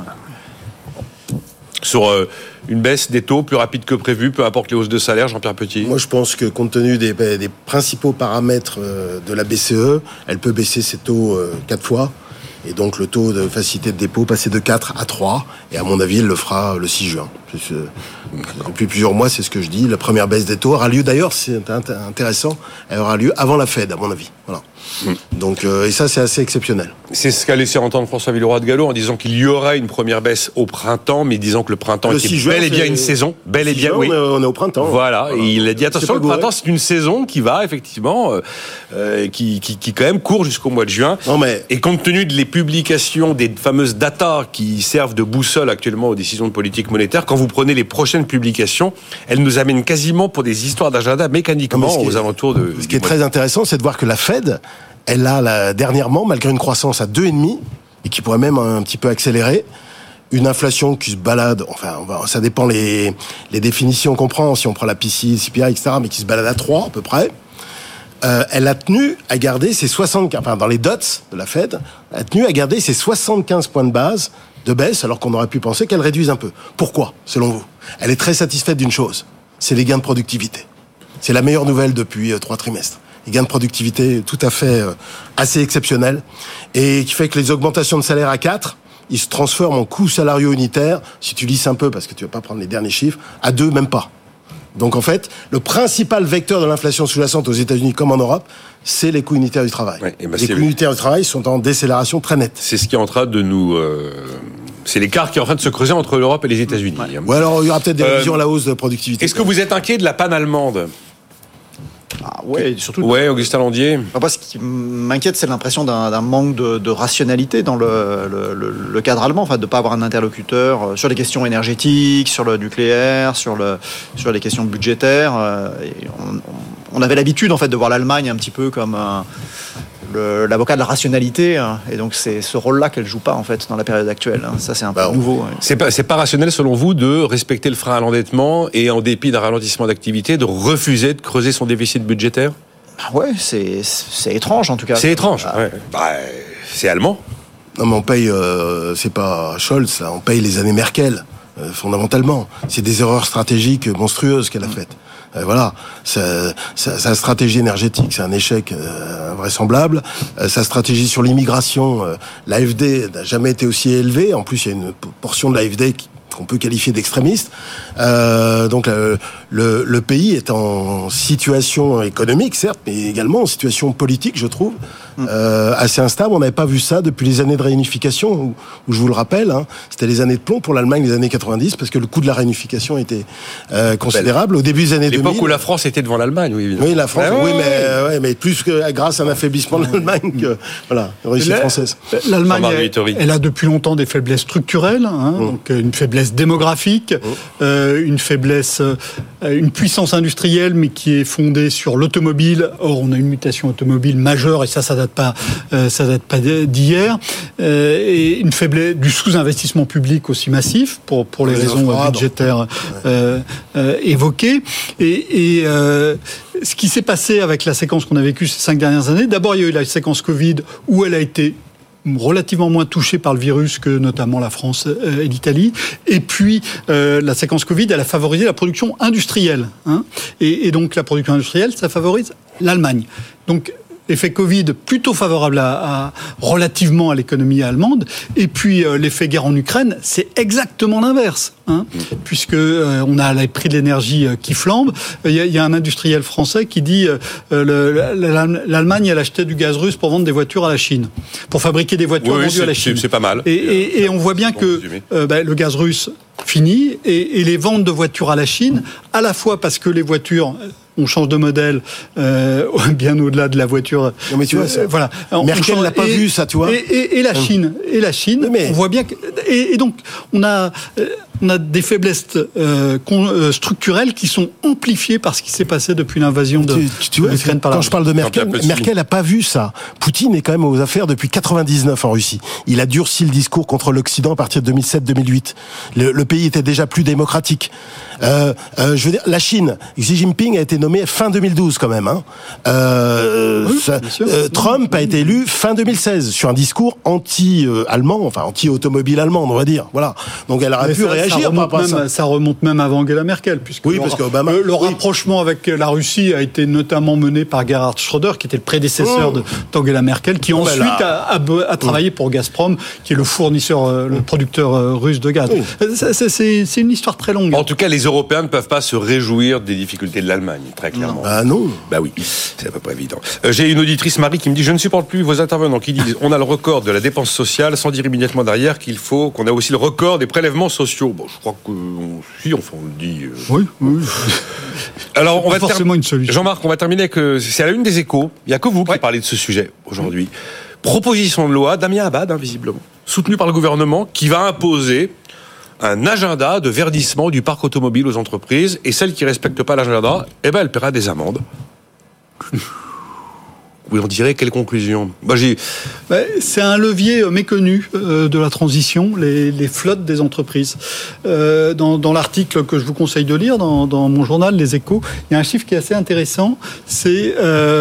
[SPEAKER 2] Sur une baisse des taux plus rapide que prévu, peu importe les hausses de salaire, Jean-Pierre Petit.
[SPEAKER 4] Moi, je pense que compte tenu des principaux paramètres de la BCE, elle peut baisser ses taux 4 fois. Et donc le taux de facilité de dépôt passer de 4 à 3. Et à mon avis, elle le fera le 6 juin. Depuis plusieurs mois, c'est ce que je dis. La première baisse des taux aura lieu, d'ailleurs, c'est intéressant, elle aura lieu avant la Fed, à mon avis. Voilà. Donc, et ça, c'est assez exceptionnel.
[SPEAKER 2] C'est ce qu'a laissé entendre François Villeroy de Galhau en disant qu'il y aura une première baisse au printemps, mais disant que le printemps était bel et bien une saison. Bel et bien, oui.
[SPEAKER 4] On est au printemps.
[SPEAKER 2] Voilà. Et il a dit attention, le printemps, c'est une saison qui va effectivement, qui quand même court jusqu'au mois de juin.
[SPEAKER 4] Non, mais...
[SPEAKER 2] Et compte tenu des publications des fameuses datas qui servent de boussole actuellement aux décisions de politique monétaire, quand vous prenez les prochaines publications, elles nous amènent quasiment pour des histoires d'agenda mécaniquement aux alentours de...
[SPEAKER 4] Ce qui est très intéressant, c'est de voir que la Fed, elle a dernièrement, malgré une croissance à 2,5, et qui pourrait même un petit peu accélérer, une inflation qui se balade, enfin, ça dépend les définitions qu'on prend, si on prend la PCI, CPI, etc., mais qui se balade à 3 à peu près. Elle a tenu à garder ses 75, enfin dans les dots de la Fed, elle a tenu à garder ses 75 points de base de baisse, alors qu'on aurait pu penser qu'elle réduise un peu. Pourquoi, selon vous? Elle est très satisfaite d'une chose, c'est les gains de productivité. C'est la meilleure nouvelle depuis 3 trimestres. Les gains de productivité tout à fait assez exceptionnels, et qui fait que les augmentations de salaire à 4, ils se transforment en coûts salariaux unitaires, si tu lisses un peu, parce que tu vas pas prendre les derniers chiffres, à 2, même pas. Donc en fait, le principal vecteur de l'inflation sous-jacente aux États-Unis comme en Europe, c'est les coûts unitaires du travail.
[SPEAKER 2] Ouais,
[SPEAKER 4] les coûts unitaires du travail sont en décélération très nette.
[SPEAKER 2] C'est ce qui est en train de nous... C'est l'écart qui est en train de se creuser entre l'Europe et les États-Unis.
[SPEAKER 4] Ouais. Ou alors il y aura peut-être des révisions à la hausse de productivité.
[SPEAKER 2] Est-ce que vous êtes inquiet de la panne allemande ?
[SPEAKER 5] Ouais, surtout.
[SPEAKER 2] Ouais, Augustin Landier.
[SPEAKER 5] Moi, ce qui m'inquiète, c'est l'impression d'un manque de rationalité dans le cadre allemand, enfin, de ne pas avoir un interlocuteur sur les questions énergétiques, sur le nucléaire, sur les questions budgétaires. On avait l'habitude, en fait, de voir l'Allemagne un petit peu comme l'avocat de la rationalité, et donc c'est ce rôle-là qu'elle joue pas en fait dans la période actuelle. Ça c'est un peu nouveau.
[SPEAKER 2] C'est pas rationnel selon vous de respecter le frein à l'endettement et en dépit d'un ralentissement d'activité de refuser de creuser son déficit budgétaire?
[SPEAKER 5] Ouais, c'est étrange en tout cas.
[SPEAKER 2] C'est étrange. Ouais. C'est allemand.
[SPEAKER 4] Non mais on paye, c'est pas Scholz, là, on paye les années Merkel fondamentalement. C'est des erreurs stratégiques monstrueuses qu'elle a faites. Voilà, sa stratégie énergétique, c'est un échec invraisemblable. Sa stratégie sur l'immigration, l'AfD n'a jamais été aussi élevée. En plus, il y a une portion de l'AfD qu'on peut qualifier d'extrémiste. Donc le pays est en situation économique, certes, mais également en situation politique, je trouve, assez instable. On n'avait pas vu ça depuis les années de réunification, où je vous le rappelle, c'était les années de plomb pour l'Allemagne, les années 90, parce que le coût de la réunification était considérable. Au début des années 2000...
[SPEAKER 2] L'époque où la France était devant l'Allemagne, oui.
[SPEAKER 4] Oui, la France, mais plus que grâce à un affaiblissement de l'Allemagne que la réussite française.
[SPEAKER 3] L'Allemagne, elle a depuis longtemps des faiblesses structurelles, donc une faiblesse démographique, une faiblesse, une puissance industrielle, mais qui est fondée sur l'automobile. Or, on a une mutation automobile majeure, et ça date pas d'hier. Et une faiblesse du sous-investissement public aussi massif pour les raisons budgétaires évoquées. Et ce qui s'est passé avec la séquence qu'on a vécue ces 5 dernières années, d'abord il y a eu la séquence Covid où elle a été relativement moins touchée par le virus que notamment la France et l'Italie. Et puis, la séquence Covid, elle a favorisé la production industrielle. Et donc, la production industrielle, ça favorise l'Allemagne. Donc, l'effet Covid plutôt favorable relativement à l'économie allemande. Et puis, l'effet guerre en Ukraine, c'est exactement l'inverse. Puisque on a les prix de l'énergie qui flambent. Il y a un industriel français qui dit l'Allemagne, elle achetait du gaz russe pour vendre des voitures à la Chine, pour fabriquer des voitures vendues à la Chine.
[SPEAKER 2] C'est pas mal.
[SPEAKER 3] Et on voit bien que le gaz russe finit et les ventes de voitures à la Chine, à la fois parce que les voitures on change de modèle bien au-delà de la voiture.
[SPEAKER 4] Non mais tu vois,
[SPEAKER 3] voilà.
[SPEAKER 4] Merkel n'a pas vu ça, tu vois.
[SPEAKER 3] Et la Chine, on voit bien que et donc on a des faiblesses structurelles qui sont amplifiées par ce qui s'est passé depuis l'invasion de l'Ukraine par la Russie.
[SPEAKER 4] Quand je parle de Merkel n'a pas vu ça. Poutine est quand même aux affaires depuis 99 en Russie. Il a durci le discours contre l'Occident à partir de 2007-2008. Le pays était déjà plus démocratique. Je veux dire, la Chine, Xi Jinping a été nommé fin 2012 quand même. Trump a été élu fin 2016 sur un discours anti-allemand, enfin anti-automobile allemande, on va dire. Voilà. Donc elle aurait pu réagir par rapport à ça.
[SPEAKER 3] Ça remonte même avant Angela Merkel, puisque
[SPEAKER 4] parce qu'Obama,
[SPEAKER 3] le rapprochement avec la Russie a été notamment mené par Gerhard Schröder, qui était le prédécesseur d'Angela Merkel, qui ensuite a travaillé pour Gazprom, qui est le fournisseur, le producteur russe de gaz. C'est une histoire très longue.
[SPEAKER 2] En tout cas, les Européens ne peuvent pas se réjouir des difficultés de l'Allemagne, très clairement.
[SPEAKER 4] Non.
[SPEAKER 2] Bah oui, c'est à peu près évident. J'ai une auditrice, Marie, qui me dit: je ne supporte plus vos intervenants qui disent on a le record de la dépense sociale, sans dire immédiatement derrière qu'on a aussi le record des prélèvements sociaux. Bon, je crois que on le dit.
[SPEAKER 3] Oui.
[SPEAKER 2] Alors, on va
[SPEAKER 3] forcément une solution.
[SPEAKER 2] Jean-Marc, on va terminer avec c'est à la une des Échos. Il n'y a que vous qui parlez de ce sujet aujourd'hui. Proposition de loi, Damien Abad, visiblement, soutenu par le gouvernement, qui va imposer un agenda de verdissement du parc automobile aux entreprises, et celle qui ne respecte pas l'agenda, elle paiera des amendes. Vous en direz quelle conclusion?
[SPEAKER 3] C'est un levier méconnu de la transition, les flottes des entreprises. Dans l'article que je vous conseille de lire, dans mon journal Les Échos, il y a un chiffre qui est assez intéressant, c'est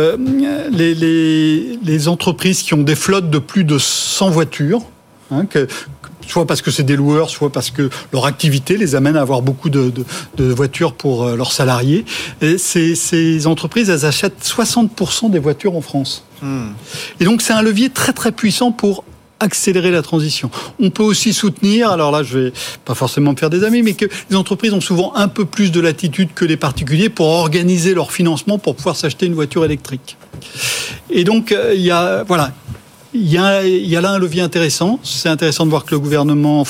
[SPEAKER 3] les entreprises qui ont des flottes de plus de 100 voitures, soit parce que c'est des loueurs, soit parce que leur activité les amène à avoir beaucoup de voitures pour leurs salariés. Et ces entreprises, elles achètent 60% des voitures en France. Et donc, c'est un levier très, très puissant pour accélérer la transition. On peut aussi soutenir, alors là, je vais pas forcément me faire des amis, mais que les entreprises ont souvent un peu plus de latitude que les particuliers pour organiser leur financement pour pouvoir s'acheter une voiture électrique. Et donc, il y a là un levier intéressant. C'est intéressant de voir que le gouvernement,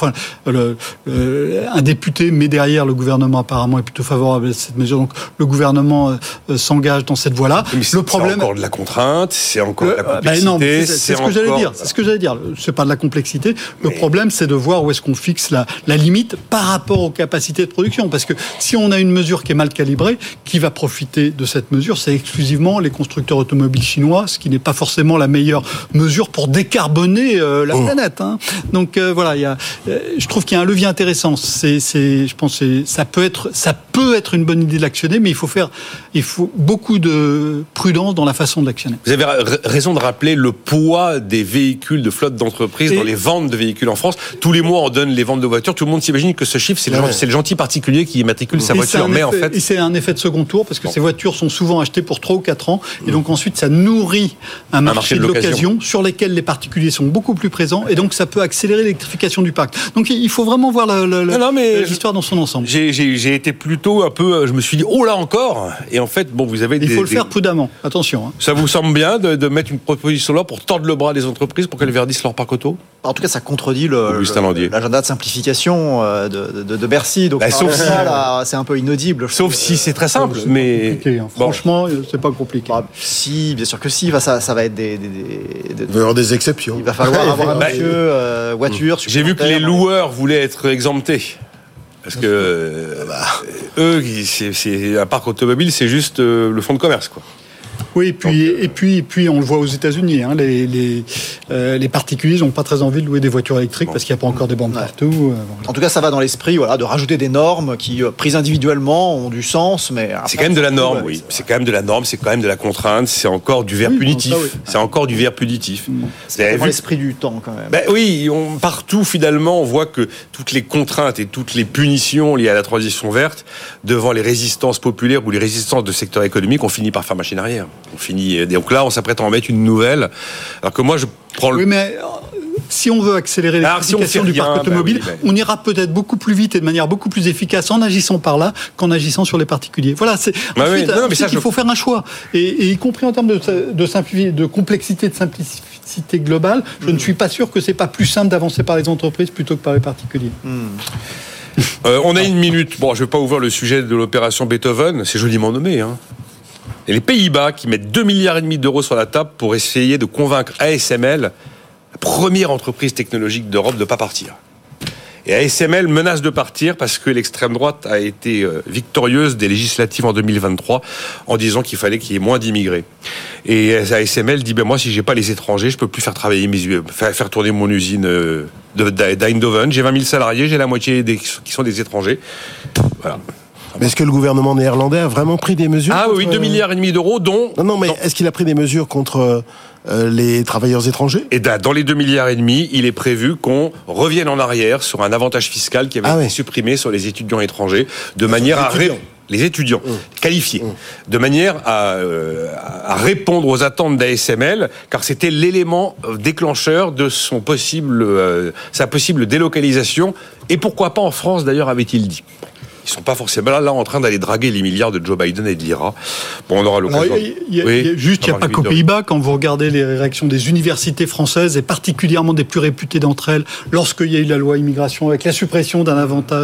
[SPEAKER 3] un député met derrière le gouvernement, apparemment est plutôt favorable à cette mesure. Donc le gouvernement s'engage dans cette voie-là.
[SPEAKER 2] Le problème, c'est encore de la contrainte, c'est encore de la complexité.
[SPEAKER 3] C'est ce que j'allais dire. C'est ce que j'allais dire. C'est pas de la complexité. Le problème, c'est de voir où est-ce qu'on fixe la limite par rapport aux capacités de production. Parce que si on a une mesure qui est mal calibrée, qui va profiter de cette mesure? C'est exclusivement les constructeurs automobiles chinois, ce qui n'est pas forcément la meilleure mesure pour décarboner la planète. Donc voilà, je trouve qu'il y a un levier intéressant. Je pense que ça peut être une bonne idée de l'actionner, mais il faut beaucoup de prudence dans la façon de l'actionner.
[SPEAKER 2] Vous avez raison de rappeler le poids des véhicules de flotte d'entreprise dans les ventes de véhicules en France. Tous les mois, on donne les ventes de voitures. Tout le monde s'imagine que ce chiffre, c'est le gentil particulier qui immatricule sa voiture.
[SPEAKER 3] Et c'est un effet de second tour, parce que ces voitures sont souvent achetées pour 3 ou 4 ans, et donc ensuite, ça nourrit un marché de l'occasion sur lesquels les particuliers sont beaucoup plus présents, et donc ça peut accélérer l'électrification du parc. Donc il faut vraiment voir l'histoire dans son ensemble.
[SPEAKER 2] J'ai été plutôt un peu, je me suis dit, oh là encore, et en fait, vous avez
[SPEAKER 3] il faut le faire prudemment, attention.
[SPEAKER 2] Ça vous semble bien de mettre une proposition là pour tordre le bras des entreprises pour qu'elles verdissent leur parc auto?
[SPEAKER 5] En tout cas, ça contredit l'agenda de simplification de Bercy. Donc
[SPEAKER 2] sauf
[SPEAKER 5] ça, c'est un peu inaudible.
[SPEAKER 2] Sauf si c'est très simple, mais
[SPEAKER 3] franchement, c'est pas compliqué.
[SPEAKER 5] Si, bien sûr que si. Ça va être
[SPEAKER 4] il va y avoir des exceptions.
[SPEAKER 5] Il va falloir avoir un monsieur voiture.
[SPEAKER 2] J'ai vu que les loueurs voulaient être exemptés. Parce que eux, c'est un parc automobile, c'est juste le fonds de commerce, quoi.
[SPEAKER 3] Oui, et puis on le voit aux États-Unis. Les particuliers n'ont pas très envie de louer des voitures électriques parce qu'il n'y a pas encore des bornes partout.
[SPEAKER 5] En tout cas, ça va dans l'esprit, de rajouter des normes qui, prises individuuellement, ont du sens, mais
[SPEAKER 2] c'est quand même de la norme, oui. C'est quand même de la norme, c'est quand même de la contrainte, c'est encore du verbe punitif. C'est encore du verbe punitif.
[SPEAKER 5] C'est vraiment l'esprit du temps, quand même.
[SPEAKER 2] Oui, partout finalement, on voit que toutes les contraintes et toutes les punitions liées à la transition verte, devant les résistances populaires ou les résistances de secteurs économiques, on finit par faire machine arrière. Donc là, on s'apprête à en mettre une nouvelle. Alors que moi, je prends
[SPEAKER 3] Oui, mais si on veut accélérer l'électrification du parc automobile, on ira peut-être beaucoup plus vite et de manière beaucoup plus efficace en agissant par là qu'en agissant sur les particuliers. Voilà, il faut faire un choix. Et y compris en termes de complexité, de simplicité globale, je ne suis pas sûr que c'est pas plus simple d'avancer par les entreprises plutôt que par les particuliers.
[SPEAKER 2] On a une minute. Je ne vais pas ouvrir le sujet de l'opération Beethoven. C'est joliment nommé, Et les Pays-Bas qui mettent 2,5 milliards d'euros sur la table pour essayer de convaincre ASML, la première entreprise technologique d'Europe, de ne pas partir. Et ASML menace de partir parce que l'extrême droite a été victorieuse des législatives en 2023 en disant qu'il fallait qu'il y ait moins d'immigrés. Et ASML dit, moi, si j'ai pas les étrangers, je peux plus faire travailler faire tourner mon usine d'Eindhoven. J'ai 20 000 salariés, j'ai la moitié qui sont des étrangers. Voilà.
[SPEAKER 4] Mais est-ce que le gouvernement néerlandais a vraiment pris des mesures
[SPEAKER 2] oui, 2,5 milliards d'euros, dont...
[SPEAKER 4] Non, est-ce qu'il a pris des mesures contre les travailleurs étrangers?
[SPEAKER 2] Et dans les 2,5 milliards, il est prévu qu'on revienne en arrière sur un avantage fiscal qui avait été supprimé sur les étudiants étrangers, de manière les étudiants qualifiés, de manière à répondre aux attentes d'ASML, car c'était l'élément déclencheur de sa possible délocalisation, et pourquoi pas en France d'ailleurs, avait-il dit. Ils sont pas forcément là en train d'aller draguer les milliards de Joe Biden et de l'IRA. On aura l'occasion.
[SPEAKER 3] Il n'y a pas qu'aux Pays-Bas. Quand vous regardez les réactions des universités françaises, et particulièrement des plus réputées d'entre elles, lorsqu'il y a eu la loi immigration, avec la suppression d'un avantage,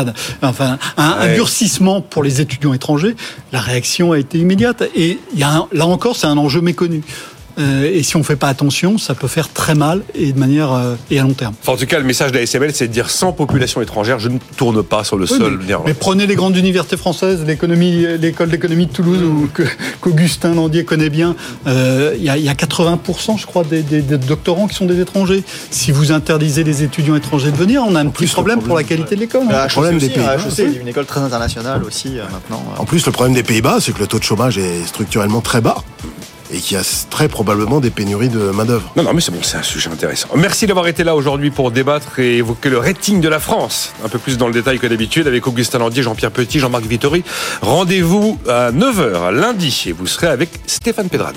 [SPEAKER 3] un durcissement pour les étudiants étrangers, la réaction a été immédiate. Et là encore, c'est un enjeu méconnu. Et si on ne fait pas attention, ça peut faire très mal et de manière et à long terme.
[SPEAKER 2] En tout cas, le message d'ASML, c'est de dire sans population étrangère, je ne tourne pas sur le sol néerlandais.
[SPEAKER 3] Mais prenez les grandes universités françaises, l'école d'économie de Toulouse, qu'Augustin Landier connaît bien. Il y a 80%, je crois, des doctorants qui sont des étrangers. Si vous interdisez les étudiants étrangers de venir, on a un petit problème pour la qualité de l'école.
[SPEAKER 5] Le problème des Pays-Bas, c'est une école très internationale aussi maintenant.
[SPEAKER 4] En plus, le problème des Pays-Bas, c'est que le taux de chômage est structurellement très bas. Et qu'il y a très probablement des pénuries de main-d'œuvre.
[SPEAKER 2] Non, mais c'est un sujet intéressant. Merci d'avoir été là aujourd'hui pour débattre et évoquer le rating de la France, un peu plus dans le détail que d'habitude, avec Augustin Landier, Jean-Pierre Petit, Jean-Marc Vittori. Rendez-vous à 9h lundi et vous serez avec Stéphane Pedrazzi.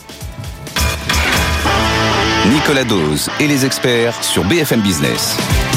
[SPEAKER 1] Nicolas Dose et les experts sur BFM Business.